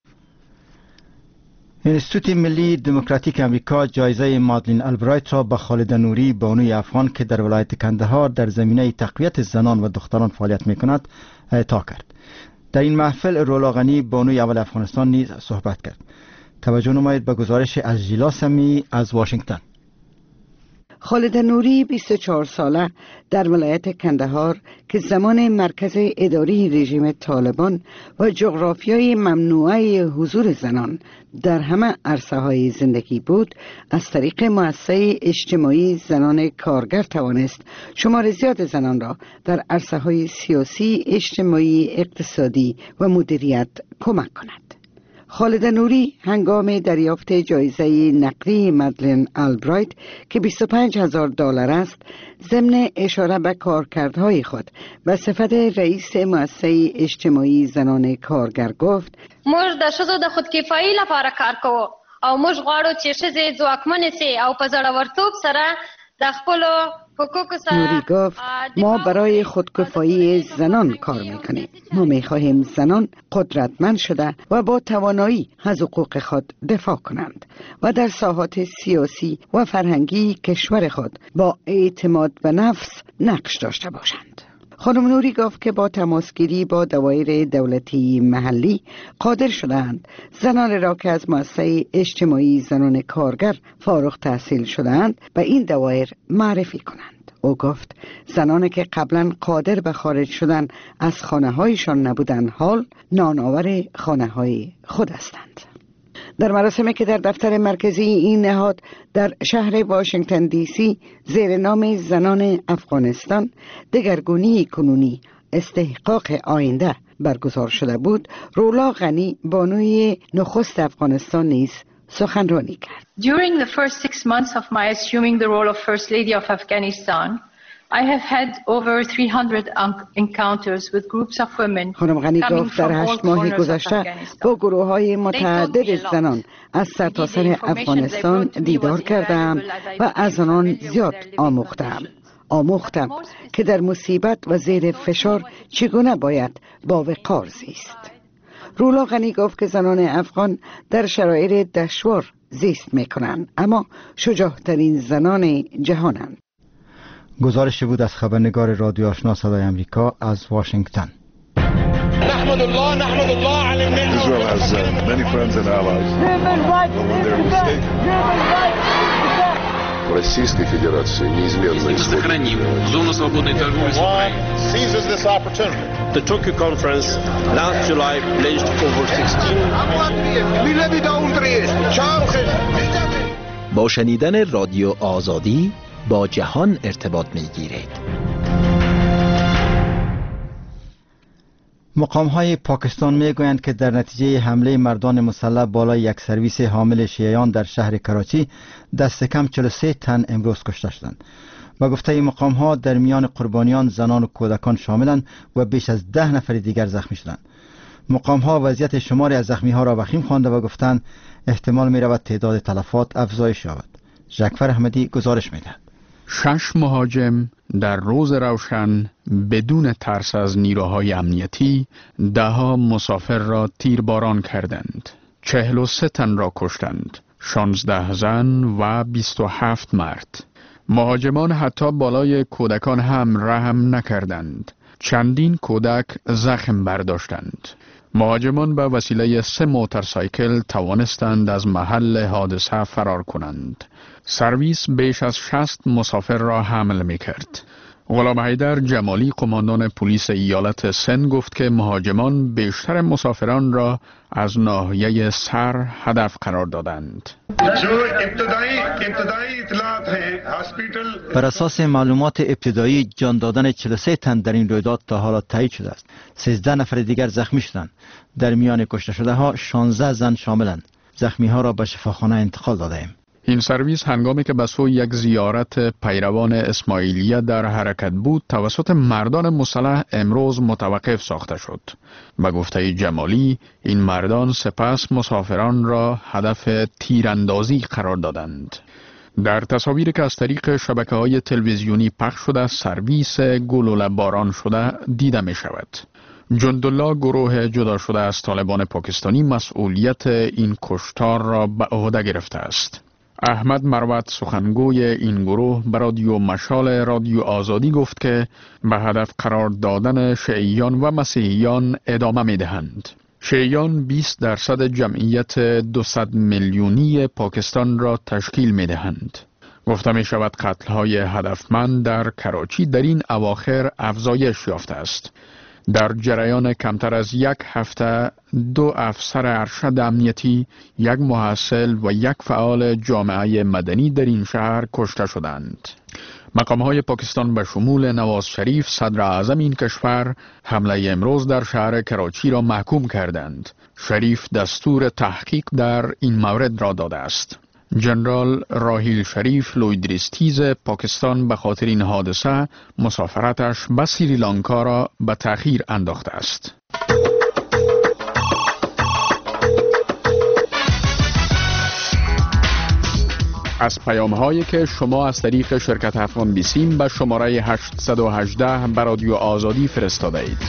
انستیتوت ملی دموکراتیک امریکا جایزه مادلین البرایت را به خالد نوری، بانوی افغان که در ولایت کندهار در زمینه تقویت زنان و دختران فعالیت می کند اعطا کرد. در این محفل رولا غنی، بانوی اول افغانستان، نیز صحبت کرد. توجه نمایید به گزارش از ژیلا سمی از واشنگتن. خالد نوری بیست و چهار ساله در ولایت کندهار که زمان مرکز اداری رژیم طالبان و جغرافیای ممنوعه حضور زنان در همه عرصه های زندگی بود، از طریق مؤسسه اجتماعی زنان کارگر توانست شمار زیاد زنان را در عرصه های سیاسی، اجتماعی، اقتصادی و مدیریت کمک کند. خالد نوری هنگام دریافت جایزه نقدی مادلین البرایت که بیست و پنج هزار دلار است، ضمن اشاره به کارکردهای خود به صفت رئیس مؤسسه اجتماعی زنان کارگر گفت: موږ د ښځو د خودکفایي لپاره کار کوو او موږ غواړو چې ښځې ځواکمنې سي او په زړورتوب سره د خپلو نوری گفت: ما برای خودکفایی زنان کار میکنیم. ما میخواهیم زنان قدرتمند شده و با توانایی از حقوق خود دفاع کنند و در ساحات سیاسی و فرهنگی کشور خود با اعتماد به نفس نقش داشته باشند. خانم نوری گفت که با تماسگیری با دوایر دولتی محلی قادر شدند زنان را که از مؤسسه اجتماعی زنان کارگر فارغ التحصیل شدند به این دوایر معرفی کنند. او گفت زنانی که قبلا قادر به خارج شدن از خانه هایشان نبودند حال نانآور خانه های خود هستند. در مراسمی که در دفتر مرکزی این نهاد در شهر واشنگتن دی سی زیر نام زنان افغانستان دگرگونی کنونی استحقاق آینده برگزار شده بود، رولا غنی بانوی نخست افغانستان نیز سخنرانی کرد. During the first six months of my assuming the role of First Lady of Afghanistan, I have had over three hundred encounters with groups of women. خانم غنی گفت در هشت ماه گذشته با گروه های متعدد زنان از سرتاسر افغانستان دیدار کردم و از آنان زیاد آموختم. آموختم که در مصیبت و زیر فشار چگونه باید با وقار زیست. رولا غنی گفت که زنان افغان در شرایط دشوار زیست میکنند اما شجاعترین زنان جهانند. گزارشی بود از خبرنگار رادیو آشنا صدای امریکا از واشنگتن. نحمد الله نحمد الله علی النعمة. Israel has uh, many friends and allies. Российской Федерации неизменно исходит. Сохраним зону свободной торговли с Украиной. Seizes this opportunity. The Tokyo conference last July pledged over sixteen. با شنیدن رادیو آزادی با جهان ارتباط می‌گیرید. مقام‌های پاکستان می‌گویند که در نتیجه حمله مردان مسلح بالای یک سرویس حامل شیعیان در شهر کراچی دست کم چهل و سه تن امروز کشته شدند. با گفته مقام‌ها در میان قربانیان زنان و کودکان شاملند و بیش از ده نفر دیگر زخمی شدند. مقام‌ها وضعیت شماری از زخمی‌ها را وخیم خوانده و گفتند احتمال می‌رود تعداد تلفات افزایش یابد. جعفر احمدی گزارش می‌دهد. شش مهاجم در روز روشن بدون ترس از نیروهای امنیتی دهها مسافر را تیرباران کردند. چهل و سه تن را کشتند، شانزده زن و بیست و هفت مرد. مهاجمان حتی بالای کودکان هم رحم نکردند. چندین کودک زخم برداشتند. مهاجمان به وسیله سه موتورسایکل توانستند از محل حادثه فرار کنند. سرویس بیش از شصت مسافر را حمل می کرد. غلام حیدر جمالی قماندان پلیس ایالت سند گفت که مهاجمان بیشتر مسافران را از ناحیه سر هدف قرار دادند. بر اساس معلومات ابتدایی جان دادن چهل و سه تن در این رویداد تا حالا تایید شده است. سیزده نفر دیگر زخمی شدند. در میان کشته شده ها شانزده زن شاملند. زخمی ها را به شفاخانه انتقال داده ایم. این سرویس هنگامی که به سوی یک زیارت پیروان اسماعیلیه در حرکت بود توسط مردان مسلح امروز متوقف ساخته شد. به گفته جمالی این مردان سپس مسافران را هدف تیراندازی قرار دادند. در تصاویری که از طریق شبکه‌های تلویزیونی پخش شده سرویس گلوله باران شده دیده می شود. جندالله گروه جدا شده از طالبان پاکستانی مسئولیت این کشتار را به عهده گرفته است. احمد مروت سخنگوی این گروه به رادیو مشال رادیو آزادی گفت که به هدف قرار دادن شیعیان و مسیحیان ادامه می دهند. شیعیان بیست درصد جمعیت دویست میلیونی پاکستان را تشکیل می دهند. گفته می شود قتل های هدفمند در کراچی در این اواخر افزایش یافته است. در جریان کمتر از یک هفته دو افسر ارشد امنیتی، یک محصل و یک فعال جامعه مدنی در این شهر کشته شدند. مقام‌های پاکستان به شمول نواز شریف صدر اعظم این کشور حمله امروز در شهر کراچی را محکوم کردند. شریف دستور تحقیق در این مورد را داده است. جنرال راحیل شریف لویدریستیز پاکستان به خاطر این حادثه مسافرتش به سریلانکا را به تأخیر انداخته است. از پیام هایی که شما از طریق شرکت افغان بیسیم به شماره هشتصد و هجده به رادیو آزادی فرستاده اید.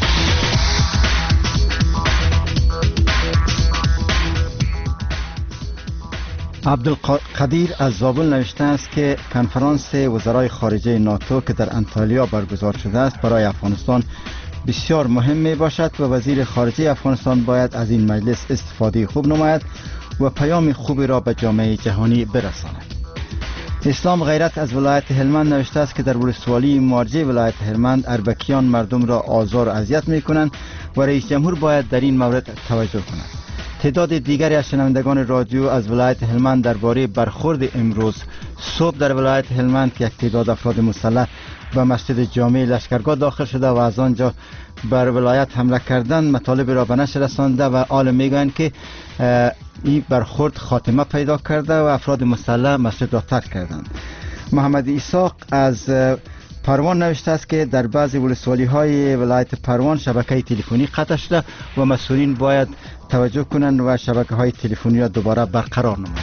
عبدالقدیر از زابل نوشته است که کنفرانس وزرای خارجه ناتو که در انطالیا برگزار شده است برای افغانستان بسیار مهم می باشد و وزیر خارجه افغانستان باید از این مجلس استفاده خوب نماید و پیام خوبی را به جامعه جهانی برساند. اسلام غیرت از ولایت هلمند نوشته است که در ولسوالی مارجه ولایت هلمند اربکیان مردم را آزار و اذیت می کنند و رئیس جمهور باید در این مورد توجه کند. تعداد دیگری از شنوندگان رادیو از ولایت هلمند درباره برخورد امروز صبح در ولایت هلمند که یک تعداد افراد مسلح به مسجد جامع لشکرگاه داخل شده و از آنجا بر ولایت حمله کردن مطالب را به نشر رسانده و حال میگویند که این برخورد خاتمه پیدا کرده و افراد مسلح مسجد را ترک کردند. محمد ایساق از پروان نوشته است که در بعضی ولسوالی های ولایت پروان شبکه تلفنی قطع شده و مسئولین باید توجه کنند و شبکه های تلفنی را دوباره برقرار نمایند.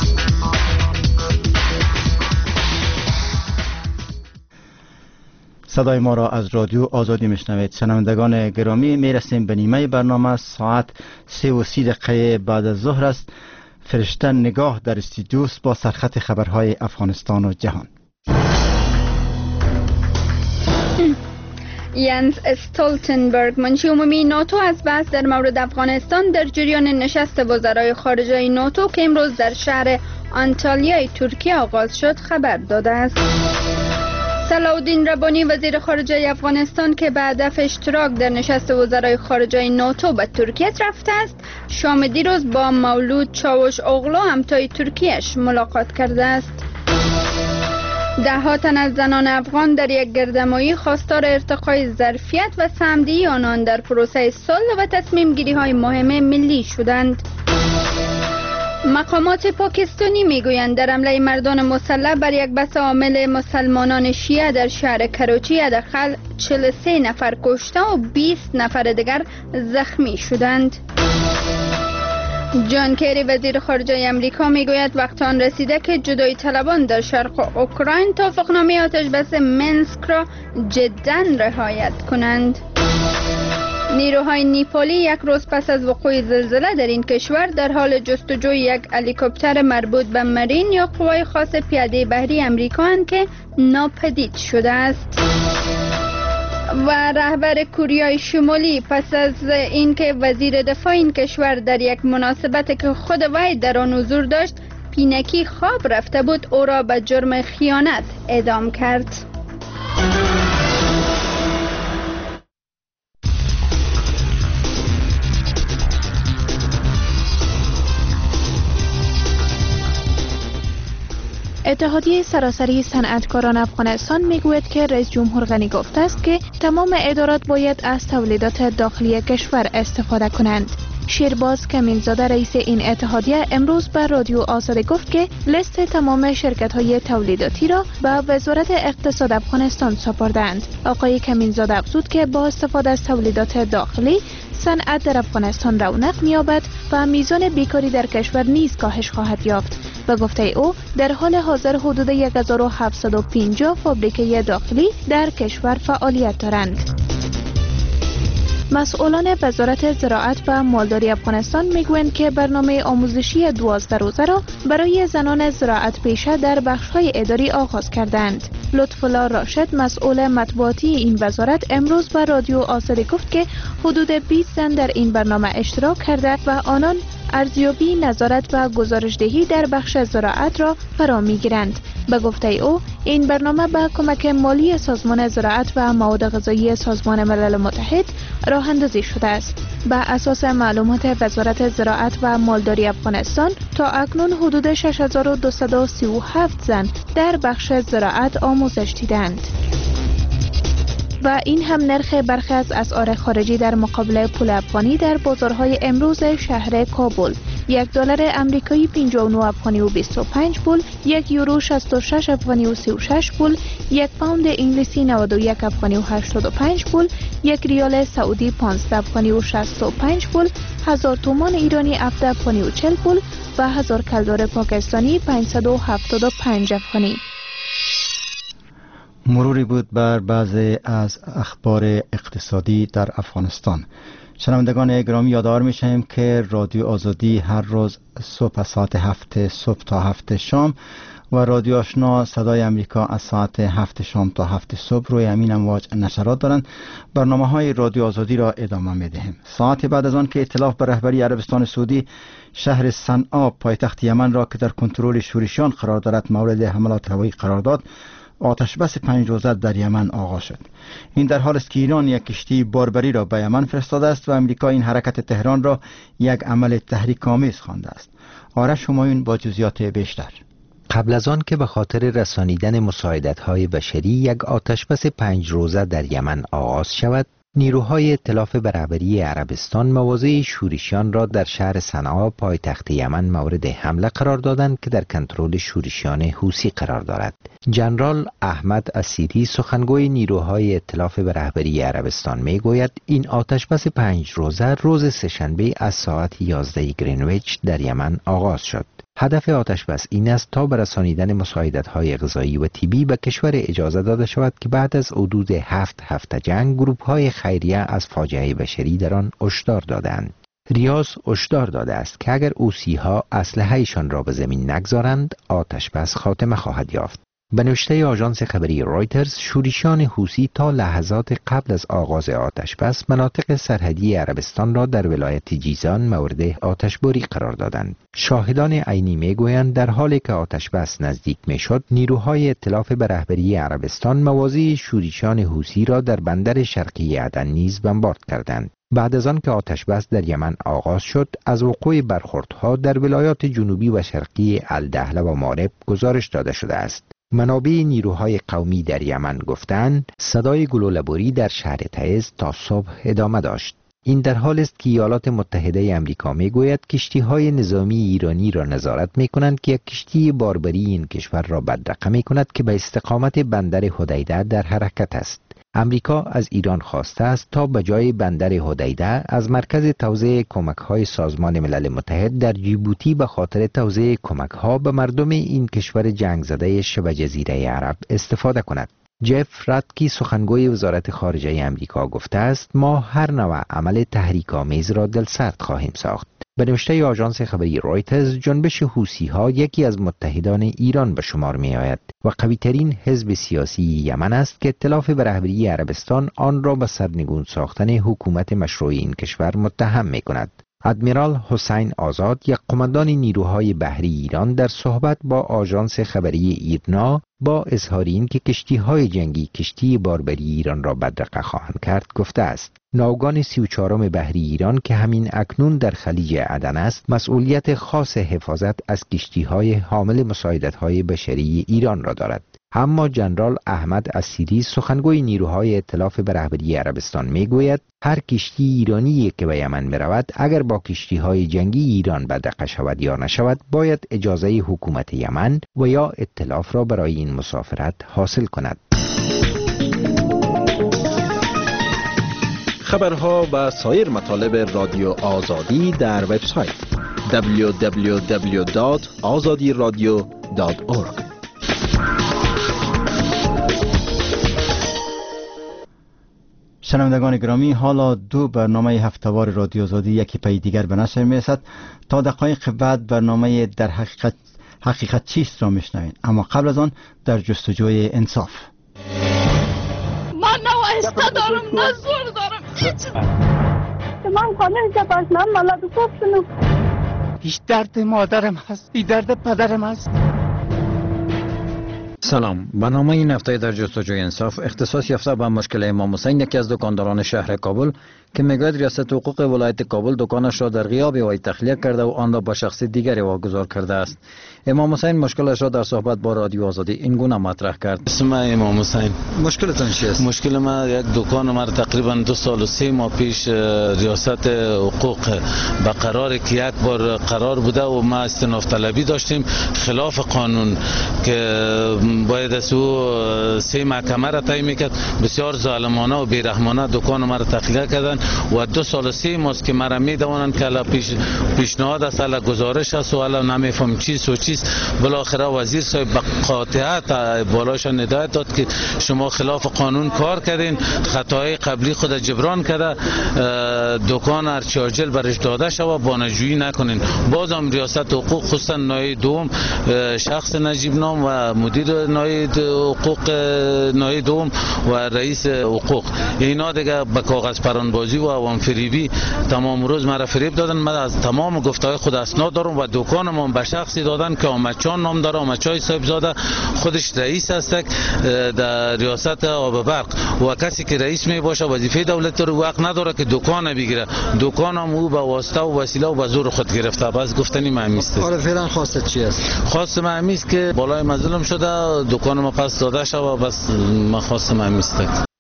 صدای ما را از رادیو آزادی میشنوید. شنوندگان گرامی، میرسیم به نیمه برنامه. ساعت سه و سی دقیقه بعد از ظهر است. فرشته نگاه در استودیوست با سرخط خبرهای افغانستان و جهان. ینس استولتنبرگ منشی عمومی ناتو از بحث در مورد افغانستان در جریان نشست وزرای خارجه ناتو که امروز در شهر آنتالیای ترکیه آغاز شد خبر داده است. صلاح‌الدین ربانی وزیر خارجه افغانستان که به هدف اشتراک در نشست وزرای خارجه ناتو به ترکیه رفته است، شام دیروز با مولود چاوش اوغلو همتای ترکیهش ملاقات کرده است. ده ها تن از زنان افغان در یک گردهمایی خواستار ارتقای ظرفیت و سهم‌دهی آنان در پروسه صلح و تصمیم گیری های مهم ملی شدند. مقامات پاکستانی میگویند در حمله مردان مسلح بر یک بس عامل مسلمانان شیعه در شهر کراچی حداقل چهل و سه نفر کشته و بیست نفر دیگر زخمی شدند. جان کری وزیر خارجه امریکا میگوید وقت آن رسیده که جدایی طلبان در شرق اوکراین توافقنامه آتش بس منسک را جداً رعایت کنند. نیروهای نیپالی یک روز پس از وقوع زلزله در این کشور در حال جستجوی یک هلیکوپتر مربوط به مرین یا قوای خاص پیاده بحری امریکا اند که ناپدید شده است. و رهبر کره شمالی پس از اینکه وزیر دفاع این کشور در یک مناسبت که خود وی در آن حضور داشت پینکی خواب رفته بود، او را به جرم خیانت اعدام کرد. اتحادیه سراسری صنعتکاران افغانستان میگوید که رئیس جمهور غنی گفته است که تمام ادارات باید از تولیدات داخلی کشور استفاده کنند. شیرباز کمینزاده رئیس این اتحادیه امروز به رادیو آزادی گفت که لیست تمام شرکت‌های تولیداتی را به وزارت اقتصاد افغانستان سپردند. آقای کمینزاده افزود که با استفاده از تولیدات داخلی صنعت در افغانستان رونق می‌یابد و میزان بیکاری در کشور نیز کاهش خواهد یافت. به گفته او در حال حاضر حدود هزار و هفتصد و پنجاه فابریکه داخلی در کشور فعالیت دارند. مسئولان وزارت زراعت و مالداری افغانستان میگویند که برنامه آموزشی دوازده روزه را برای زنان زراعت پیشه در بخش‌های اداری آغاز کردند. لطف‌الله راشد مسئول مطبوعاتی این وزارت امروز به رادیو آزادی گفت که حدود بیست زن در این برنامه اشتراک کرده و آنان ارزیابی، نظارت و گزارشدهی در بخش زراعت را فرا می‌گیرند. به گفته او این برنامه با کمک مالی سازمان زراعت و مواد غذایی سازمان ملل متحد راه اندازی شده است. بر اساس معلومات وزارت زراعت و مالداری افغانستان تا اکنون حدود شش هزار و دویست و سی و هفت زن در بخش زراعت آموزش دیدند. و این هم نرخ برخی از اسعار خارجی در مقابل پول افغانی در بازارهای امروز شهر کابل. یک دلار امریکایی پنجاه و نه افغانی و بیست و پنج پول، یک یورو شصت و شش افغانی و سی و شش پول، یک پوند انگلیسی نود و یک افغانی و هشتاد و پنج پول، یک ریال سعودی پانزده افغانی و شصت و پنج پول، هزار تومان ایرانی هفده افغانی و چهل پول و هزار کلدار پاکستانی پانصد و هفتاد و پنج افغانی. مروری بود بر بعضی از اخبار اقتصادی در افغانستان. شنوندگان گرامی یادآور میشیم که رادیو آزادی هر روز صبح از ساعت هفت صبح تا هفت شام و رادیو آشنا صدای امریکا از ساعت هفت شام تا هفت صبح روی همین امواج نشرات دارند. برنامه های رادیو آزادی را ادامه میدهیم. ساعت بعد از آن که ائتلاف به رهبری عربستان سعودی شهر صنعا پایتخت یمن را که در کنترل شورشیان قرار دارد مورد حملات هوایی قرار داد، آتش بس پنج روزه در یمن آغاز شد. این در حال است که ایران یک کشتی باربری را به یمن فرستاده است و امریکا این حرکت تهران را یک عمل تحریک‌آمیز خوانده است. آرش همایون با جزئیات بیشتر. قبل از آن که به خاطر رسانیدن مساعدت‌های بشری یک آتشبس پنج روزه در یمن آغاز شود، نیروهای ائتلاف به رهبری عربستان مواضع شورشیان را در شهر صنعا پایتخت یمن مورد حمله قرار دادند که در کنترل شورشیان حوثی قرار دارد. ژنرال احمد اسیری سخنگوی نیروهای ائتلاف به رهبری عربستان میگوید این آتشبس پنج روزه روز سه‌شنبه از ساعت یازده گرینویچ در یمن آغاز شد. هدف آتشبس این است تا به رسانیدن مساعدت‌های غذایی و طبی به کشور اجازه داده شود که بعد از حدود هفت هفته جنگ گروه‌های خیریه از فاجعه بشری در آن هشدار دادند. ریاض هشدار داده است که اگر حوثی‌ها اسلحه‌شان را به زمین نگذارند آتشبس خاتمه خواهد یافت. به نوشته آژانس خبری رویترز، شورشیان حوثی تا لحظات قبل از آغاز آتشبس مناطق سرحدی عربستان را در ولایت جیزان مورد آتشباری قرار دادند. شاهدان عینی میگویند در حالی که آتشبس نزدیک میشد، نیروهای ائتلاف به رهبری عربستان مواضع شورشیان حوثی را در بندر شرقی عدن نیز بمبارد کردند. بعد از آن که آتشبس در یمن آغاز شد، از وقوع برخوردها در ولایات جنوبی و شرقی الدهله و مارب گزارش داده شده است. منابع نیروهای قومی در یمن گفتند صدای گلوله‌باری در شهر تعز تا صبح ادامه داشت. این در حال است که ایالات متحده آمریکا میگوید کشتی‌های نظامی ایرانی را نظارت می‌کنند که یک کشتی باربری این کشور را بدرقه می‌کند که به استقامت بندر حدیده در حرکت است. امریکا از ایران خواسته است تا به جای بندر حدیده از مرکز توزیع کمک‌های سازمان ملل متحد در جیبوتی به خاطر توزیع کمک‌ها به مردم این کشور جنگ زده شبه جزیره عرب استفاده کند. جف راتکی سخنگوی وزارت خارجه امریکا گفته است ما هر نوع عمل تحریک‌آمیز را دلسرد خواهیم ساخت. به نوشته آژانس خبری رویترز، جنبش حوثی‌ها یکی از متحدان ایران به شمار می‌آید و قوی‌ترین حزب سیاسی یمن است که ائتلاف به رهبری عربستان آن را به سرنگون ساختن حکومت مشروع این کشور متهم می‌کند. ادمیرال حسین آزاد، یک قماندان نیروهای بحری ایران، در صحبت با آژانس خبری ایرنا با اظهار این که کشتی‌های جنگی کشتی باربری ایران را بدرقه خواهند کرد گفته است ناوگان سی و چهارم بحری ایران که همین اکنون در خلیج عدن است مسئولیت خاص حفاظت از کشتی‌های حامل مساعدت‌های بشری ایران را دارد. اما ژنرال احمد اسیری سخنگوی نیروهای ائتلاف به رهبری عربستان میگوید هر کشتی ایرانی که به یمن برود اگر با کشتی‌های جنگی ایران بدرقه شود یا نشود باید اجازه حکومت یمن و یا ائتلاف را برای این مسافرت حاصل کند. خبرها و سایر مطالب رادیو آزادی در وبسایت دبلیو دبلیو دبلیو دات آزادی رادیو دات اورگ. شنوندگان گرامی، حالا دو برنامه هفتهوار رادیو آزادی یکی پی دیگر به نشر می‌رسد. تا دقایق بعد برنامه در حقیقت حقیقت چیست را میشنوید، اما قبل از آن در جستجوی انصاف. من نه آهسته دارم نه زور دارم هیچ. من خانه جباش من ملاد خوب شنو. هیچ درد مادرم هست، این درد پدرم هست. سلام، برنامه این هفته در جستجوی انصاف اختصاص یافته به مشکل امام حسین، یکی از دکانداران شهر کابل که میگوید ریاست حقوق ولایت کابل دکانش را در غیاب وی تخلیه کرده و آن را به شخص دیگری واگذار کرده است. امام حسین مشکلش را در صحبت با رادیو آزادی این گونه مطرح کرد. اسم امام حسین. مشکلتان چیست؟ مشکل ما یک دکان ما تقریبا دو سال و سه ماه پیش ریاست حقوق به قرار که یک بار قرار بوده و ما استناف طلبی داشتیم خلاف قانون که باید از او سه محکمه را تعیین میکرد. بسیار ظالمانه و بیرحمانه دکان ما را تخلیه کردن و دو سال و سه ماه که مرا میدونن که الا پیش پیشنهاد است، الا گزارش است و الا نمیفهم چیست و چیست. بالاخره وزیر صاحب به قاطعیت بالاش ندایت داد که شما خلاف قانون کار کردین، خطای قبلی خود جبران کرده، دکان هرچی عاجل برش داده شود بانجویی نکنین. بازم ریاست حقوق خصوصا نایب دوم شخص نجیب نام و مدیر نایب حقوق نایب دوم و رئیس حقوق، اینا دیگه به کاغذ پرانبازی و عوام فریبی تمام روز مرا فریب دادن. من از تمام گفته‌های خود اسناد دارم و دکانم به شخصی دادن که آمدچان نام داره. آمدچای صاحبزاده خودش رئیس است در ریاست آب برق و کسی که رئیس می باشه وظیفه دولت رو وقت نداره که دکان بگیره. دکانم او به واسطه و وسیله و به زور خود گرفته. بس گفتنی مهمیست. حالا فعلا خواست چی است؟ خواست مهمیست که بالای مظلوم شده دکانم پس داده شود. بس ما خواست مهمیست.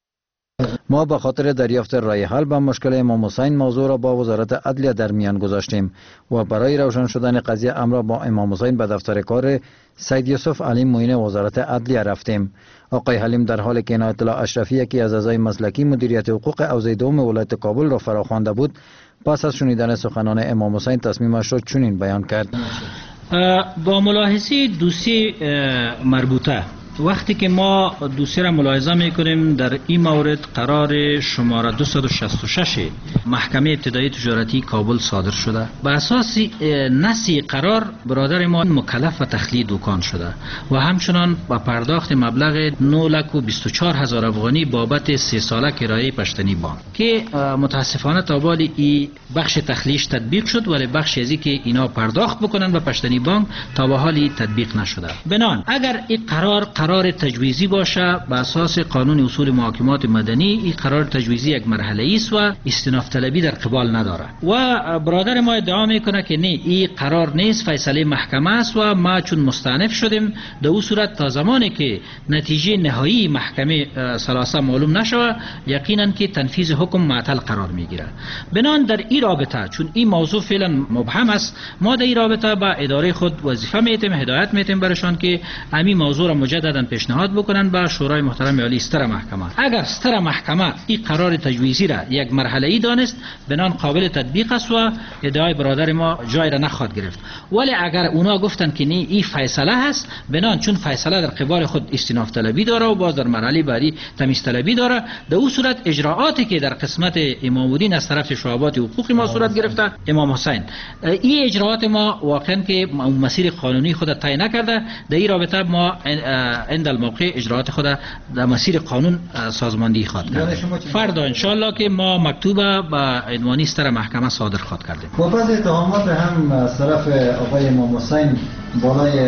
ما به خاطر دریافت رای حل به مشکل امام حسین موضوع را با وزارت عدلیه در میان گذاشتیم و برای روشن شدن قضیه امر با امام حسین به دفتر کار سید یوسف علی معین وزارت عدلیه رفتیم. آقای حلیم در حالی که عنایت الله اشرفی یکی از اعضای مسلکی مدیریت حقوق حوزه دوم ولایت کابل را فراخوانده بود، پس از شنیدن سخنان امام حسین تصمیمش را چنین بیان کرد: با ملاحظه دوسیه مربوطه، وقتی که ما دوسیه را ملاحظه میکنیم در این مورد قرار شماره دویست و شصت و شش محکمه ابتدایی تجارتی کابل صادر شده. به اساس نسی قرار برادر ما مکلف و تخلیه دکان شده و همچنان با پرداخت مبلغ نه لک و بیست و چهار هزار افغانی بابت سه ساله کرایه پشتنی بانک که متاسفانه تا بالی این بخش تخلیهش تطبیق شد، ولی بخش ازی که اینا پرداخت بکنن به پشتنی بانک تا به حالی تطبیق نشده. بنان اگر این قرار قرار تجویزی باشه، به اساس قانون اصول محاکمات مدنی این قرار تجویزی یک مرحله است و استئناف طلبی در قبال نداره و برادر ما ادعا میکنه که نه، این قرار نیست، فیصله محکمه است و ما چون مستأنف شدیم در اون صورت تا زمانی که نتیجه نهایی محکمه ثلاثه معلوم نشود یقینا که تنفیذ حکم معطل قرار میگیره. بنان در این رابطه چون این موضوع فعلا مبهم است، ما در این رابطه با اداره خود وظیفه میتیم، هدایت میتیم برشان که همین موضوع را مجددا پیشنهاد بکنن به شورای محترم عالی ستر محکمه. اگر ستر محکمه این قرار تجویزی را یک مرحله ای دانست، بنان قابل تطبیق است و ادعای برادر ما جای را نخواهد گرفت. ولی اگر اونا گفتن که نه این فیصله هست، بنان چون فیصله در قبال خود استئناف طلبی داره و باز در مرحله بعدی تمیز طلبی داره، در اون صورت اجراعاتی که در قسمت امام الدین از طرف شعبات حقوقی ما صورت گرفته امام حسین، این اجراعات ما واقعا که مسیر قانونی خود طی نکرده، در این رابطه ما عند الموقع اجراعات خود در مسیر قانون سازماندهی خواهد کرد. فردا انشالله که ما مکتوب به عنوانی ستر محکمه صادر خواهد کردیم. و بعض اتهامات هم از طرف آقای امام حسین بالای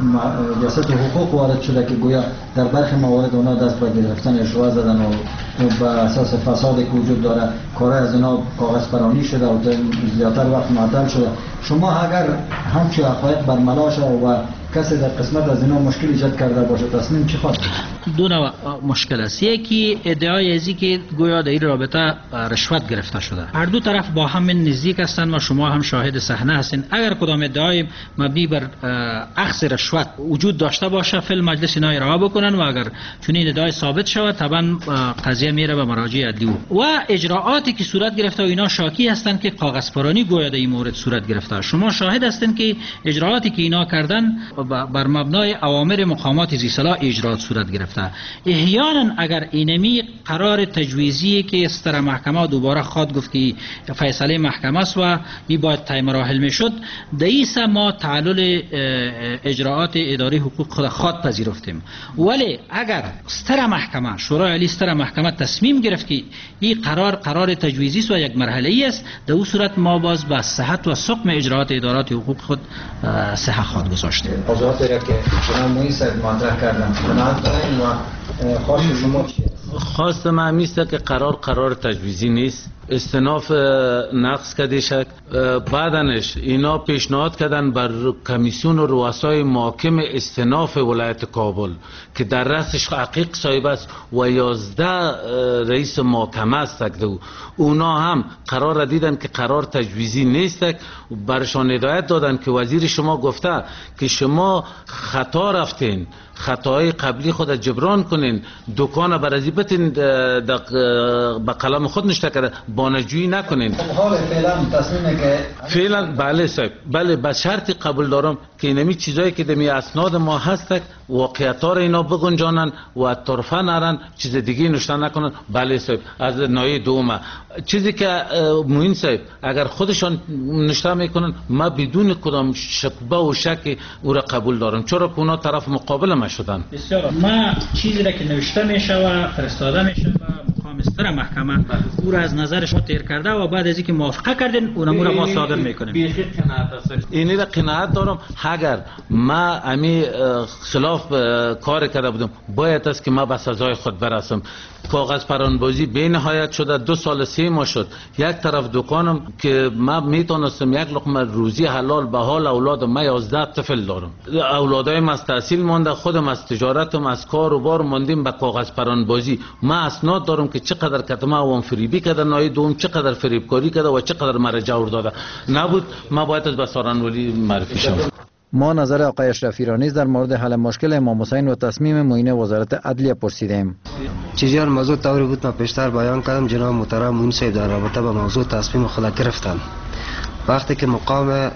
ریاست حقوق وارد شده که گویا در برخی موارد اونا دست به گرفتن اجرا زدن و بر اساس فسادی که وجود داره کارهای از اینا کاغذ پرانی شده و زیادتر وقت معطل شده. شما اگر همچین حقایق برملا شده و کسی در قسمت از اینا مشکل ایجاد کرده باشه، تصمیم چی خواهد؟ دو نوع مشکل است. یکی ادعای ازی که گویا در این رابطه رشوت گرفته شده. هر دو طرف با هم نزدیک هستند و شما هم شاهد صحنه هستین. اگر کدام ادعای مبنی بر اخذ رشوت وجود داشته باشه، فی المجلس اینا رها بکنن و اگر چنین ادعای ثابت شود طبعا قضیه میره به مراجع عدلی و اجراعاتی که صورت گرفته و اینا شاکی هستند که کاغذ پرانی گویا در این مورد صورت گرفته. شما شاهد هستین که اجراعاتی که اینا کردن بر مبنای اوامر مقامات ذی صلاح اجرات صورت گرفته. احیانا اگر اینمی قرار تجویزی که ستر محکمه دوباره خواد گفت که فیصله محکمه است و این باید طی مراحل میشد، دایس ما تعلل اجراعات اداره حقوق خود خواد پذیرفتیم. ولی اگر ستر محکمه شورای عالی ستر محکمه تصمیم گرفت که این قرار قرار تجویزی است و یک مرحله ای است، در اون صورت ما باز با صحت و سقم اجراعات ادارات حقوق خود صحه خواد گذاشتیم. موضوعات را که جناب معین صاحب مطرح کردن قناعت دارین و خواهش شما چیه؟ خواست من میسته که قرار قرار تجویزی نیست، استناف نقص کده شد. بعدنش اینا پیشنهاد کردن بر کمیسیون و رؤسای محاکم استناف ولایت کابل که در رأسش عقیق صاحب است و یازده رئیس محاکمه است. اونا هم قرار دیدن که قرار تجویزی نیست، برشان هدایت دادن که وزیر شما گفته که شما خطا رفتین، خطاهای قبلی خود جبران کنین، دکان برازی بتین به قلم خود نشته کرده، بانجویی نکنین. حال فعلا تصمیمه که فعلا بله صاحب، بله به شرطی قبول دارم که اینمی چیزایی که دمی اسناد ما هست واقعیت ها را اینا بگنجانن و طرفه نرن، چیز دیگه نوشته نکنن. بله صاحب. از نوع دومه چیزی که موین صاحب اگر خودشان نوشته میکنن ما بدون کدام شکوه و شک او را قبول دارم، چرا که اونا طرف مقابل ما شدن. بسیار ما چیزی را که نوشته میشه و فرستاده میشه و مقام استر محکمه او را از نظر شما تیر کرده و بعد از اینکه موافقه کردین اونم را ما صادر میکنیم. اینی را قناعت دارم اگر ما امی خلاف کار کرده بودم باید است که ما به سزای خود برسم. کاغذ پرانبازی به نهایت شده، دو سال سه ماه شد. یک طرف دکانم که ما میتونستم یک لقمه روزی حلال به حال اولادم، ما یازده طفل دارم، اولادایم از تحصیل مانده، خودم از تجارتم از کار و بار ماندیم به کاغذ پرانبازی. ما اسناد دارم که چقدر کتمه اوام فریبی کرده، نای دوم چقدر فریبکاری کرده و چقدر مرا جور داده. نبود ما باید از بسارانولی معرفی شم. ما نظر آقای اشرفی را نیز در مورد حل مشکل امام حسین و تصمیم معین وزارت عدلیه پرسیدیم. چیزیان موضوع طوری بود ما پیشتر بیان کردم، جناب محترم معین صاحب در رابطه با موضوع تصمیم خود گرفتن. وقتی که مقام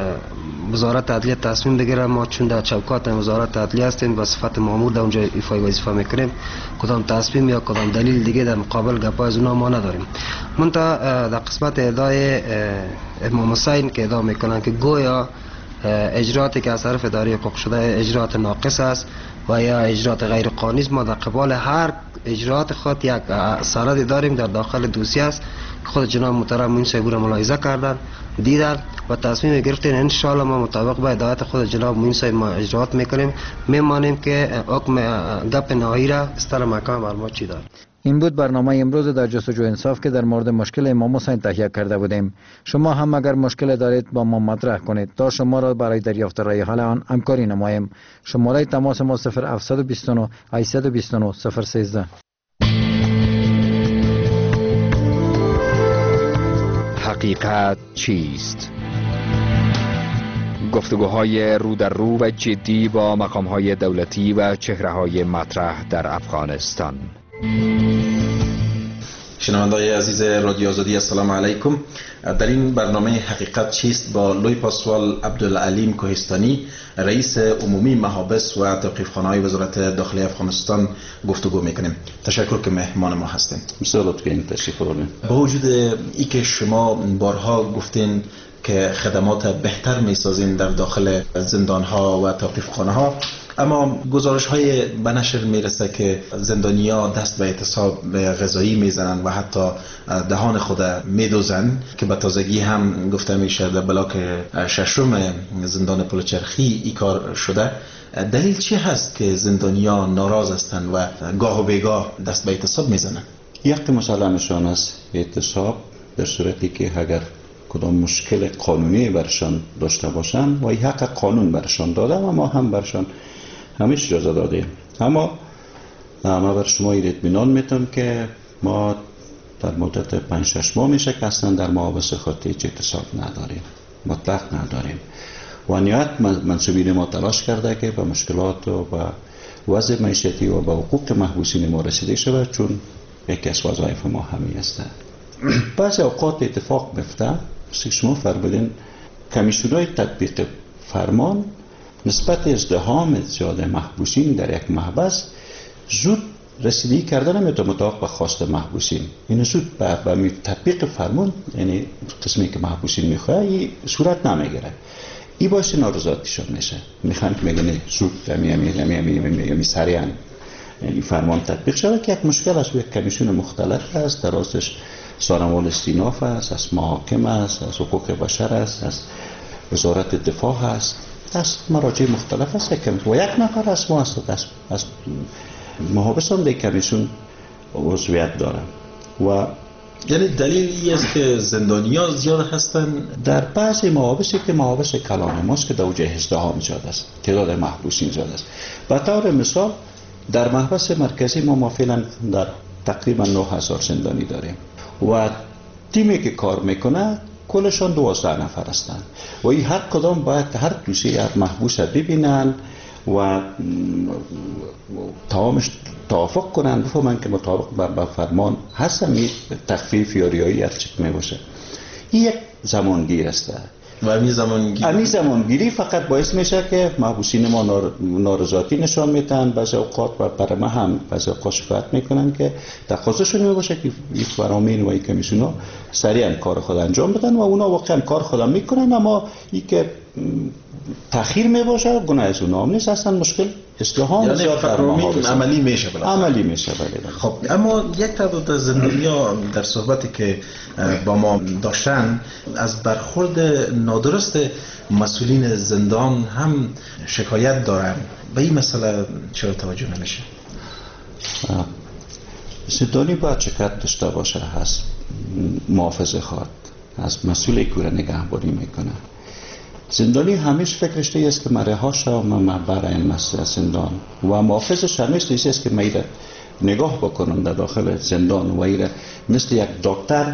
وزارت عدلیه تصمیم بگیره ما چون در چوکات وزارت عدلیه هستیم و صفت مامور در اونجا ایفای وظیفه میکنیم، کدام تصمیم یا کدام دلیل دیگه در مقابل گپا از اونها ما نداریم. منتها در قسمت ادعای امام حسین که ادعا میکنن که گویا اجرااتی که از طرف اداره حقوق شده اجرات ناقص است و یا اجرات غیر قانونی است، ما در قبال هر اجرات خود یک سند داریم در داخل دوسیه است. خود جناب محترم معین صاحب را ملاحظه کردن، دیدن و تصمیم گرفتین. ان شاء الله ما مطابق با هدایت خود جناب معین صاحب ما اجرات میکنیم. میمانیم که حکم گپ نهایی را استر محکمه بر ما چی داد. این بود برنامه امروز در جستجو انصاف که در مورد مشکل امام حسین تهیه کرده بودیم. شما هم اگر مشکل دارید با ما مطرح کنید تا شما را برای دریافت رای حل آن همکاری نماییم. شماره تماس ما صفر هفت دو نه هشت دو نه صفر یک سه. حقیقت چیست؟ گفتگوهای رو در رو و جدی با مقامهای دولتی و چهره‌های مطرح در افغانستان. شنونده‌های عزیز رادیو آزادی السلام علیکم. در این برنامه حقیقت چیست با لوی پاسوال عبدالعلیم کوهستانی رئیس عمومی محابس و توقیفخانه‌های وزارت داخلی افغانستان گفتگو میکنیم. تشکر که مهمان ما هستین. بسیار لطفاً تشریف آورید. با وجود ای که شما بارها گفتین که خدمات بهتر میسازین در داخل زندان‌ها و توقیفخانه‌ها، اما گزارش های به نشر میرسه که زندانیا دست به اعتصاب غذایی میزنن و حتی دهان خود میدوزن که به تازگی هم گفته میشه در بلاک ششم زندان پلچرخی ای کار شده. دلیل چی هست که زندانیا ناراض هستند و گاه و بیگاه دست به اعتصاب میزنن؟ یک مسلمشان است اعتصاب در صورتی که اگر کدام مشکل قانونی برشان داشته باشند و حق قانون برشان داده و ما هم برشان همیشه اجازه دادیم. اما ما بر شما اطمینان میتونم که ما در مدت پنج شش ماه میشه که اصلا در محابس خود هیچ اعتصاب نداریم، مطلق نداریم و نهایت منصوبین ما تلاش کرده که به مشکلات و به وضع معیشتی و به حقوق محبوسین ما رسیده شود، چون یکی از وظایف ما همین است. بعضی اوقات اتفاق میفته شما فرمودین کمیسیون‌های تطبیق فرمان نسبت ازدحام زیاد محبوسین در یک محبس زود رسیدگی کردن نمیتونه مطابق به خواست محبوسین. این زود به به تطبیق فرمان، یعنی قسمی که محبوسین میخواه این صورت نمیگیره. این باعث نارضایتیشون میشه. میخوان که میگن زود یعنی یعنی یعنی یعنی سریعا این فرمان تطبیق شود که یک مشکل است. یک کمیسیون مختلف است، در راستش سازمان استیناف است، از محاکم است، از حقوق بشر است، از وزارت دفاع است، از مراجع مختلف است که و یک نفر از ما است از از محابسان در کمیسیون عضویت دارن. و یعنی دلیل این است که زندانیان زیاد هستن در بعضی محابسی که محابس کلان ماست که در اوج ازدحام زیاد است، تعداد محبوسین زیاد است. به طور مثال در محبس مرکزی ما ما فعلا در تقریبا نه هزار زندانی داریم و تیمی که کار میکنه کلشان دوازده نفر هستند و این هر کدام باید هر دوسیه از محبوس ببینن و تمامش توافق کنن بفهمن که مطابق با فرمان هستم این تخفیف یا ریایی هر چی می باشه. این یک زمانگیر است و همین زمانگیری همین زمانگیری فقط باعث میشه که محبوسین ما نار... نارضایتی نشان میدن، بعضی اوقات و برای ما هم بعضی اوقات شکایت میکنن که تقاضاشون می باشه که این فرامین و این کمیسیونا سریعا کار خود انجام بدن و اونا واقعا کار خود میکنن، اما این که تأخیر می باشه گناه از اونا هم نیست، اصلا مشکل اصلاحات یعنی فرامین عملی میشه بله عملی میشه بله. خب اما یک تعداد از زندانیا در صحبتی که با ما داشتن از برخورد نادرست مسئولین زندان هم شکایت دارن. به این مسئله چرا توجه نمیشه؟ زندانی باید شکایت داشته باشه، هست محافظه خواد از مسئولی که را نگهبانی میکنه. زندانی همیشه فکرش است که مرها شو من برای این مسئله زندان و محافظش همیشه است که میره نگاه بکنم در داخل زندان و ایره مثل یک دکتر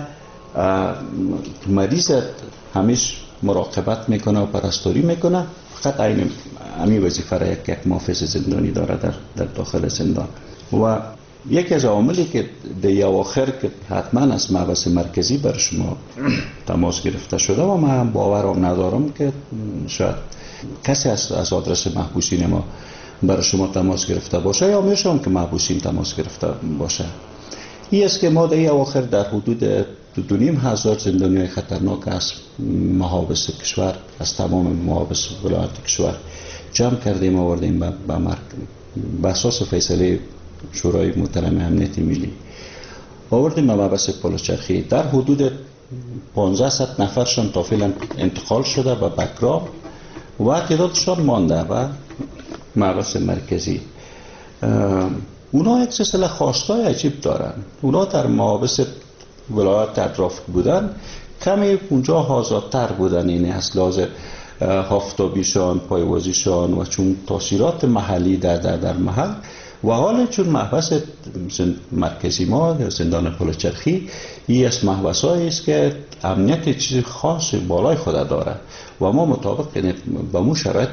مریض همیشه مراقبت میکنه و پرستاری میکنه. فقط این همین وظیفه را یک یک محافظ زندانی داره در در داخل زندان. و یکی از عواملی که در اواخر که حتما از محبس مرکزی بر شما تماس گرفته شده و من باورم ندارم که شاید کسی از از آدرس محبوسین ما بر شما تماس گرفته باشه یا میشم که محبوسین تماس گرفته باشه. این است که ما در اواخر در حدود دو نیم هزار زندانیای خطرناک از محابس کشور، از تمام محابس ولایت کشور جمع کردیم و آوردیم به مرکز به اساس فیصله شورای محترم امنیت ملی آوردیم به محبس پلوچرخی. در حدود پانزده نفرشان تا فعلا انتقال شده به بکرا و تعدادشان مانده و محبس مرکزی. اونا یک سلسله خواستای عجیب دارن. اونا در محابس ولایت اطراف بودن، کمی اونجا آزادتر بودن، یعنی از لحاظ هافتابیشان، پایوازیشان و چون تاثیرات محلی در در در محل و حالا چون محبس مرکزی ما زندان پلوچرخی این از محبس هایی است که امنیت چیز خاص بالای خود داره و ما مطابق با مو شرایط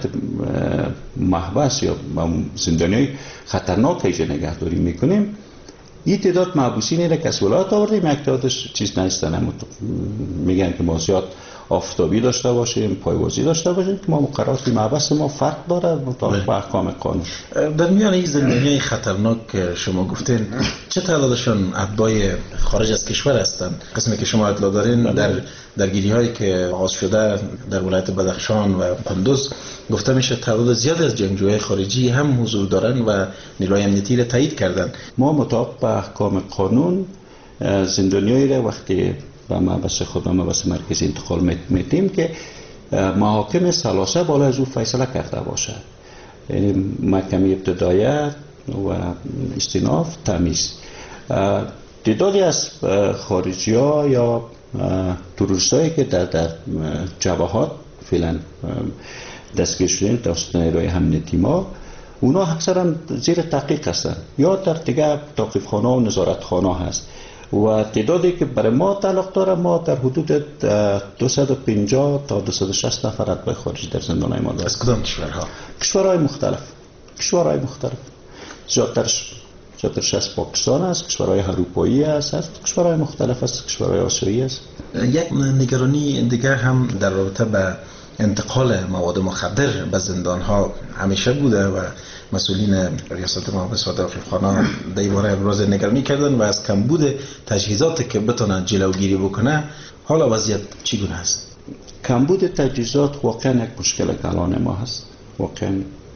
محبس یا زندانی خطرناک ایجا نگهداری میکنیم. این تعداد محبوسینی را که از ولایت آوردیم، یک تعدادش چیز نیستن، میگن که ما زیاد آفتابی داشته باشیم، پایوازی داشته باشیم که ما مقررات محبس ما فرق داره مطابق با احکام قانون. در میان این زندانیای خطرناک که شما گفتین چه تعدادشان اتباع خارج از کشور هستند؟ قسمی که شما اطلاع دارین در درگیری هایی که آغاز شده در ولایت بدخشان و قندوز گفته میشه تعداد زیادی از جنگجوهای خارجی هم حضور دارن و نیروهای امنیتی را تایید کردن. ما مطابق با احکام قانون زندانیایی را وقتی و محبس خود و محبس مرکزی انتقال میتیم که محاکم ثلاثه بالا از او فیصله کرده باشه، یعنی محکمه ابتدایه و استیناف تمیز. تعدادی از خارجی ها یا توریست هایی که در در جبهات فعلا دستگیر شدن توسط نیروهای امنیتی ما، اونا اکثرا زیر تحقیق هستن یا در دیگه توقیف خانه و نظارت خانه هست و تعدادی که برای ما تعلق داره ما در حدود دویست و پنجاه تا دویست و شصت نفر اتباع خارجی در زندانهای ما داریم. از کدام کشورها؟ کشورهای مختلف. کشورهای مختلف. زیادترش زیادترش از پاکستان است، کشورهای اروپایی است، است کشورهای مختلف است، کشورهای آسیایی است. یک نگرانی دیگر هم در رابطه با انتقال مواد مخدر به زندانها همیشه بوده و مسئولین ریاست محابس و داخلخانه در این باره ابراز نگرانی کردن و از کمبود تجهیزاتی که بتونن جلوگیری بکنه. حالا وضعیت چگونه است؟ کمبود تجهیزات واقعا یک مشکل کلان ما هست واقعا،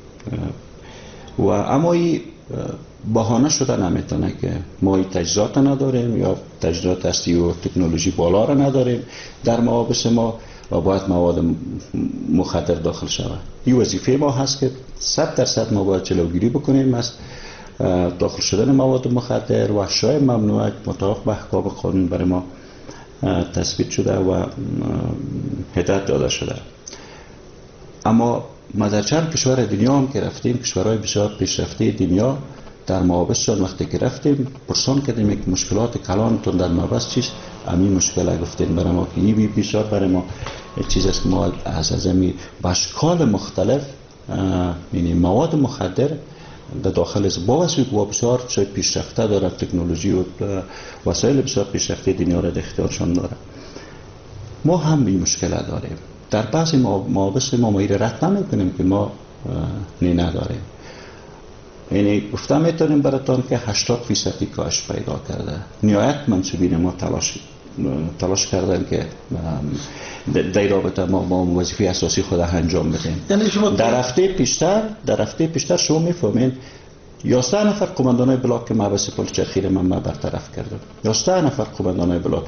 و اما این بهانه شده نمیتونه که ما این تجهیزات نداریم یا تجهیزات هستی و تکنولوژی بالا را نداریم در محابس ما و باید مواد مخدر داخل شود. این وظیفه ما هست که صد درصد ما باید جلوگیری بکنیم از داخل شدن مواد مخدر و اشیاء ممنوعه مطابق به احکام قانون برای ما تثبیت شده و هدایت داده شده. اما ما در چند کشور دنیا هم که رفتیم، کشورهای بسیار پیشرفته دنیا، در محابسشان وقتی که رفتیم پرسان کردیم یک مشکلات کلانتون در محبس چیست؟ همین مشکل گفتین برای ما که این بی بسیار برای ما چیز است که ما از ازمی با اشکال مختلف یعنی مواد مخدر در داخل است. با وجه که بسیار پیشرفته داره، تکنولوژی و وسایل بسیار پیشرفته دنیا را در اختیارشان داره. ما هم این مشکل داریم. در بعضی موابس ما ما رد نمی‌کنیم که ما نه نداریم. یعنی گفتم میتونیم براتون که هشتاد فیصدی کاهش پیدا کرده. نهایت منصوبین ما تلاش تلاش کردن که در رابطه ما با وظیفه اساسی خود انجام بدیم. در هفته پیشتر در هفته پیشتر شما میفهمین یازده نفر قماندانای بلاک مبحث پلیس اخیر من ما برطرف کردم. یازده نفر قماندانای بلاک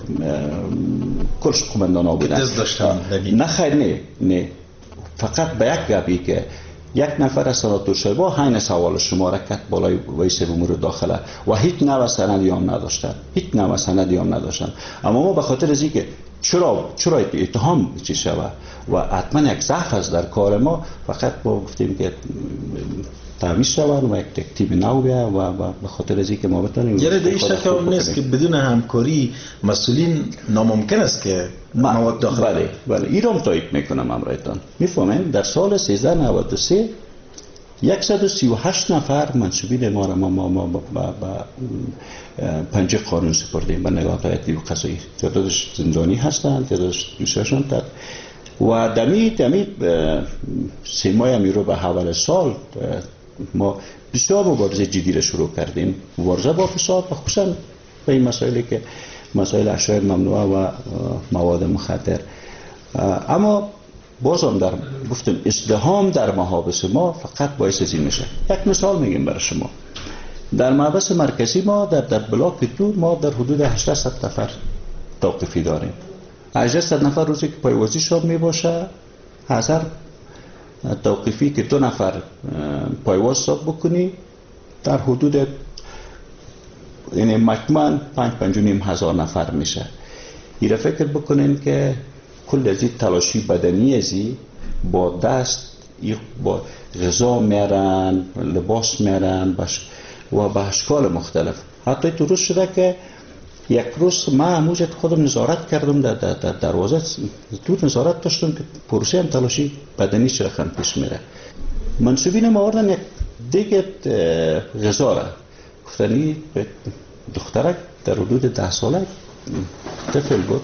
کلش قماندانا بودن. دست داشتن. نه خیر نه نه فقط به یک گپی که یک نفر از سناتور شایبا حین سوال شما را کرد بالای رئیس امور داخله و هیچ نوع سندی هم نداشتن. هیچ نوع سندی هم نداشتن. اما ما به خاطر از اینکه چرا چرا اتهام چی شود و حتما یک ضعف است در کار ما، فقط با گفتیم که تعویض شود و یک تیم نو بیا و به خاطر از اینکه ما بتونیم یعنی دیگه شک نیست که بدون همکاری مسئولین ناممکن است که مواد داخل. بله بله این رو تایید میکنم امرایتان. میفهمین در سال سیزده نود و سه صد و سی و هشت نفر منصوبین ما را ما ما ما با پنجه قانون سپردیم به نگاه هیئت قضایی. تعدادش زندانی هستند، تعدادش دوستشون تد و دمی دمی سه ماه می رو به حوال سال ما بسیار مبارزه جدی را شروع کردیم. مبارزه با فساد و خصوصا به این مسائلی که مسائل اشیاء ممنوعه و مواد مخدر. اما بازم در گفتم ازدحام در محابس ما فقط باعث از این میشه. یک مثال میگیم برای شما. در محبس مرکزی ما در در بلاک دور ما در حدود هشتصد نفر توقیفی داریم. هشتصد نفر روزی که پایوازی شب می باشه، هزار توقیفی که دو نفر پایواز حساب بکنی در حدود یعنی مجموعاً پنج پنج و نیم هزار نفر میشه. این فکر بکنین که کل از این تلاشی بدنی ازی با دست با غذا میرن، لباس میرن و به اشکال مختلف. حتی تو روز شده که یک روز من موجت خودم نظارت کردم در, در, در دروازه دور نظارت داشتم که پروسه هم تلاشی بدنی چرخن پیش میره. منصوبین ما آوردن یک دیگه غذا را گفتنی به دخترک در حدود ده ساله طفل بود،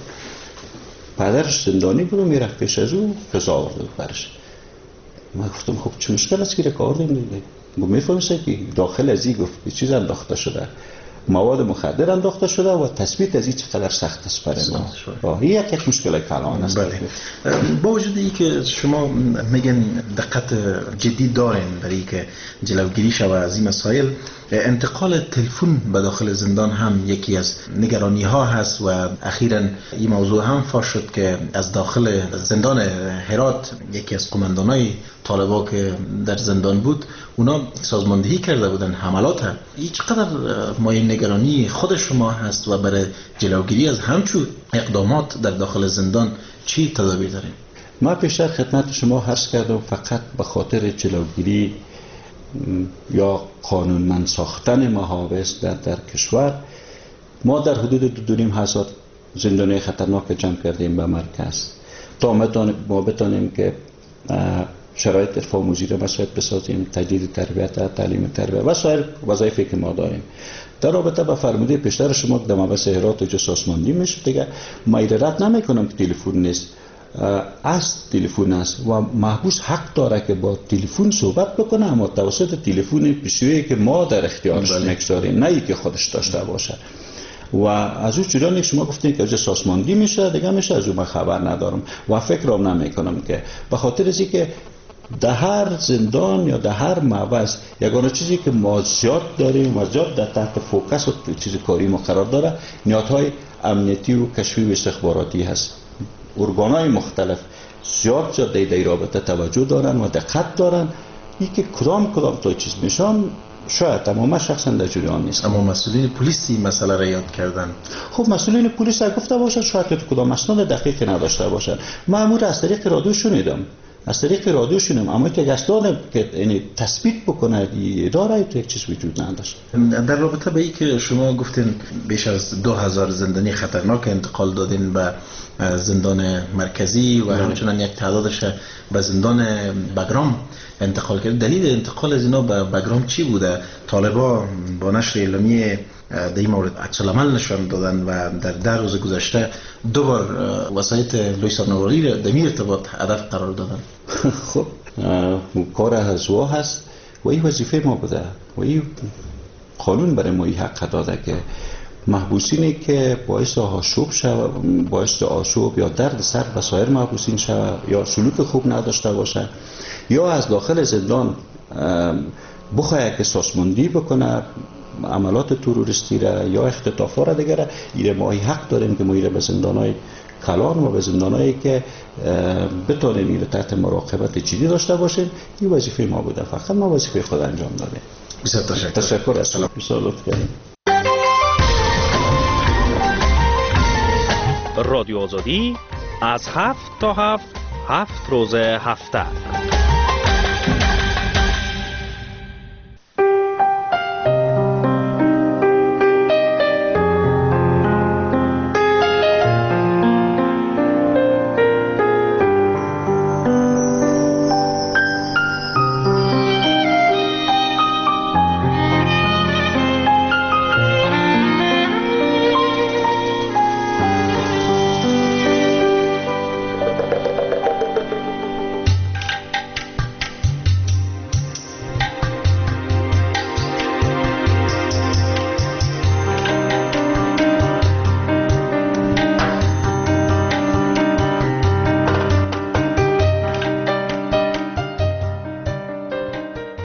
پدرش زندانی بود و میرفت پیش از او غذا آورده بود برش. من گفتم خب چه مشکل است که را آوردیم دیگه؟ میفهمی که داخل از این گفت به چیز انداخته شده، مواد مخدر انداخته شده و تثبیت از این چقدر سخت است برای ما. این یک یک مشکل کلان است. بله. با وجود این که شما میگن دقت جدی دارین برای که جلوگیری شود از این مسائل، انتقال تلفن به داخل زندان هم یکی از نگرانی ها هست و اخیراً این موضوع هم فاش شد که از داخل زندان هرات یکی از قماندانای طالبا که در زندان بود اونا سازماندهی کرده بودن حملات هم. این چقدر مایه نگرانی خود شما هست و برای جلوگیری از همچون اقدامات در داخل زندان چی تدابیر داریم؟ ما پیشتر خدمت شما عرض کردم فقط به خاطر جلوگیری یا قانونمند ساختن محابس در, در کشور ما در حدود دو دو نیم هزار زندانی خطرناک جمع کردیم به مرکز تا ما بتانیم که شرایط ارفاموزی را مساعد بسازیم، تجدید تربیت، تعلیم تربیت و سایر وظایفی که ما داریم. در رابطه با فرموده پیشتر شما که در محبس هرات و سازماندهی میشه دیگه ما رد نمی کنم که تلفن نیست، از تلفن است و محبوس حق داره که با تلفن صحبت بکنه اما توسط تلفن پیشویی که ما در اختیارش نگذاریم، نه ای که خودش داشته باشه. و از اون چیزانی که شما گفتین که از سازماندهی میشه دیگه میشه از اون من خبر ندارم و فکرام نمیکنم که به خاطر از اینکه در هر زندان یا در هر محبس یگانه چیزی که ما زیاد داریم و زیاد در تحت فوکس و چیز کاری ما قرار داره نیازهای امنیتی و کشفی و استخباراتی هست. ارگانهای مختلف زیاد زیاد در این رابطه توجه دارن و دقت دارن. این که کدام کدام تا چیز میشن شاید تمام شخصا در جریان نیست. اما مسئولین پلیسی مسئله را یاد کردن. خب مسئولین پلیس گفته باشن شاید که کدام اسناد دقیقی نداشته باشن. مأمور از طریق رادیو شنیدم از طریق رادیوشون هم، اما که اسناد که یعنی تثبیت بکنه اداره تو یک چیز وجود نداشت. در رابطه به این که شما گفتین بیش از دو هزار زندانی خطرناک انتقال دادین به زندان مرکزی و همچنان یک تعدادش به زندان بگرام انتقال کرد، دلیل انتقال از اینا به بگرام چی بوده؟ طالبا با نشر اعلامیه در این مورد عکس العمل نشان دادن و در ده روز گذشته دو بار وسایت لوی سارنواری را در این ارتباط هدف قرار دادن. خب کار هزوا هست و این وظیفه ما بوده و این قانون برای ما حق داده که محبوسینی که باعث آشوب شود، باعث آشوب یا درد سر به سایر محبوسین شود یا سلوک خوب نداشته باشه یا از داخل زندان بخواه که سازماندهی بکنه عملات تروریستی را یا اختطافا را دیگه را، ایره ما حق داریم که ما ایره به زندانهای کلان و به زندانهایی که بتونیم ایره تحت مراقبت جدی داشته باشیم. این وظیفه ما بوده، فقط ما وظیفه خود انجام دادیم. بسیار تشکر. تشکر هستم. بسیار لطف کردیم. رادیو آزادی از هفت تا هفت هفت روز هفته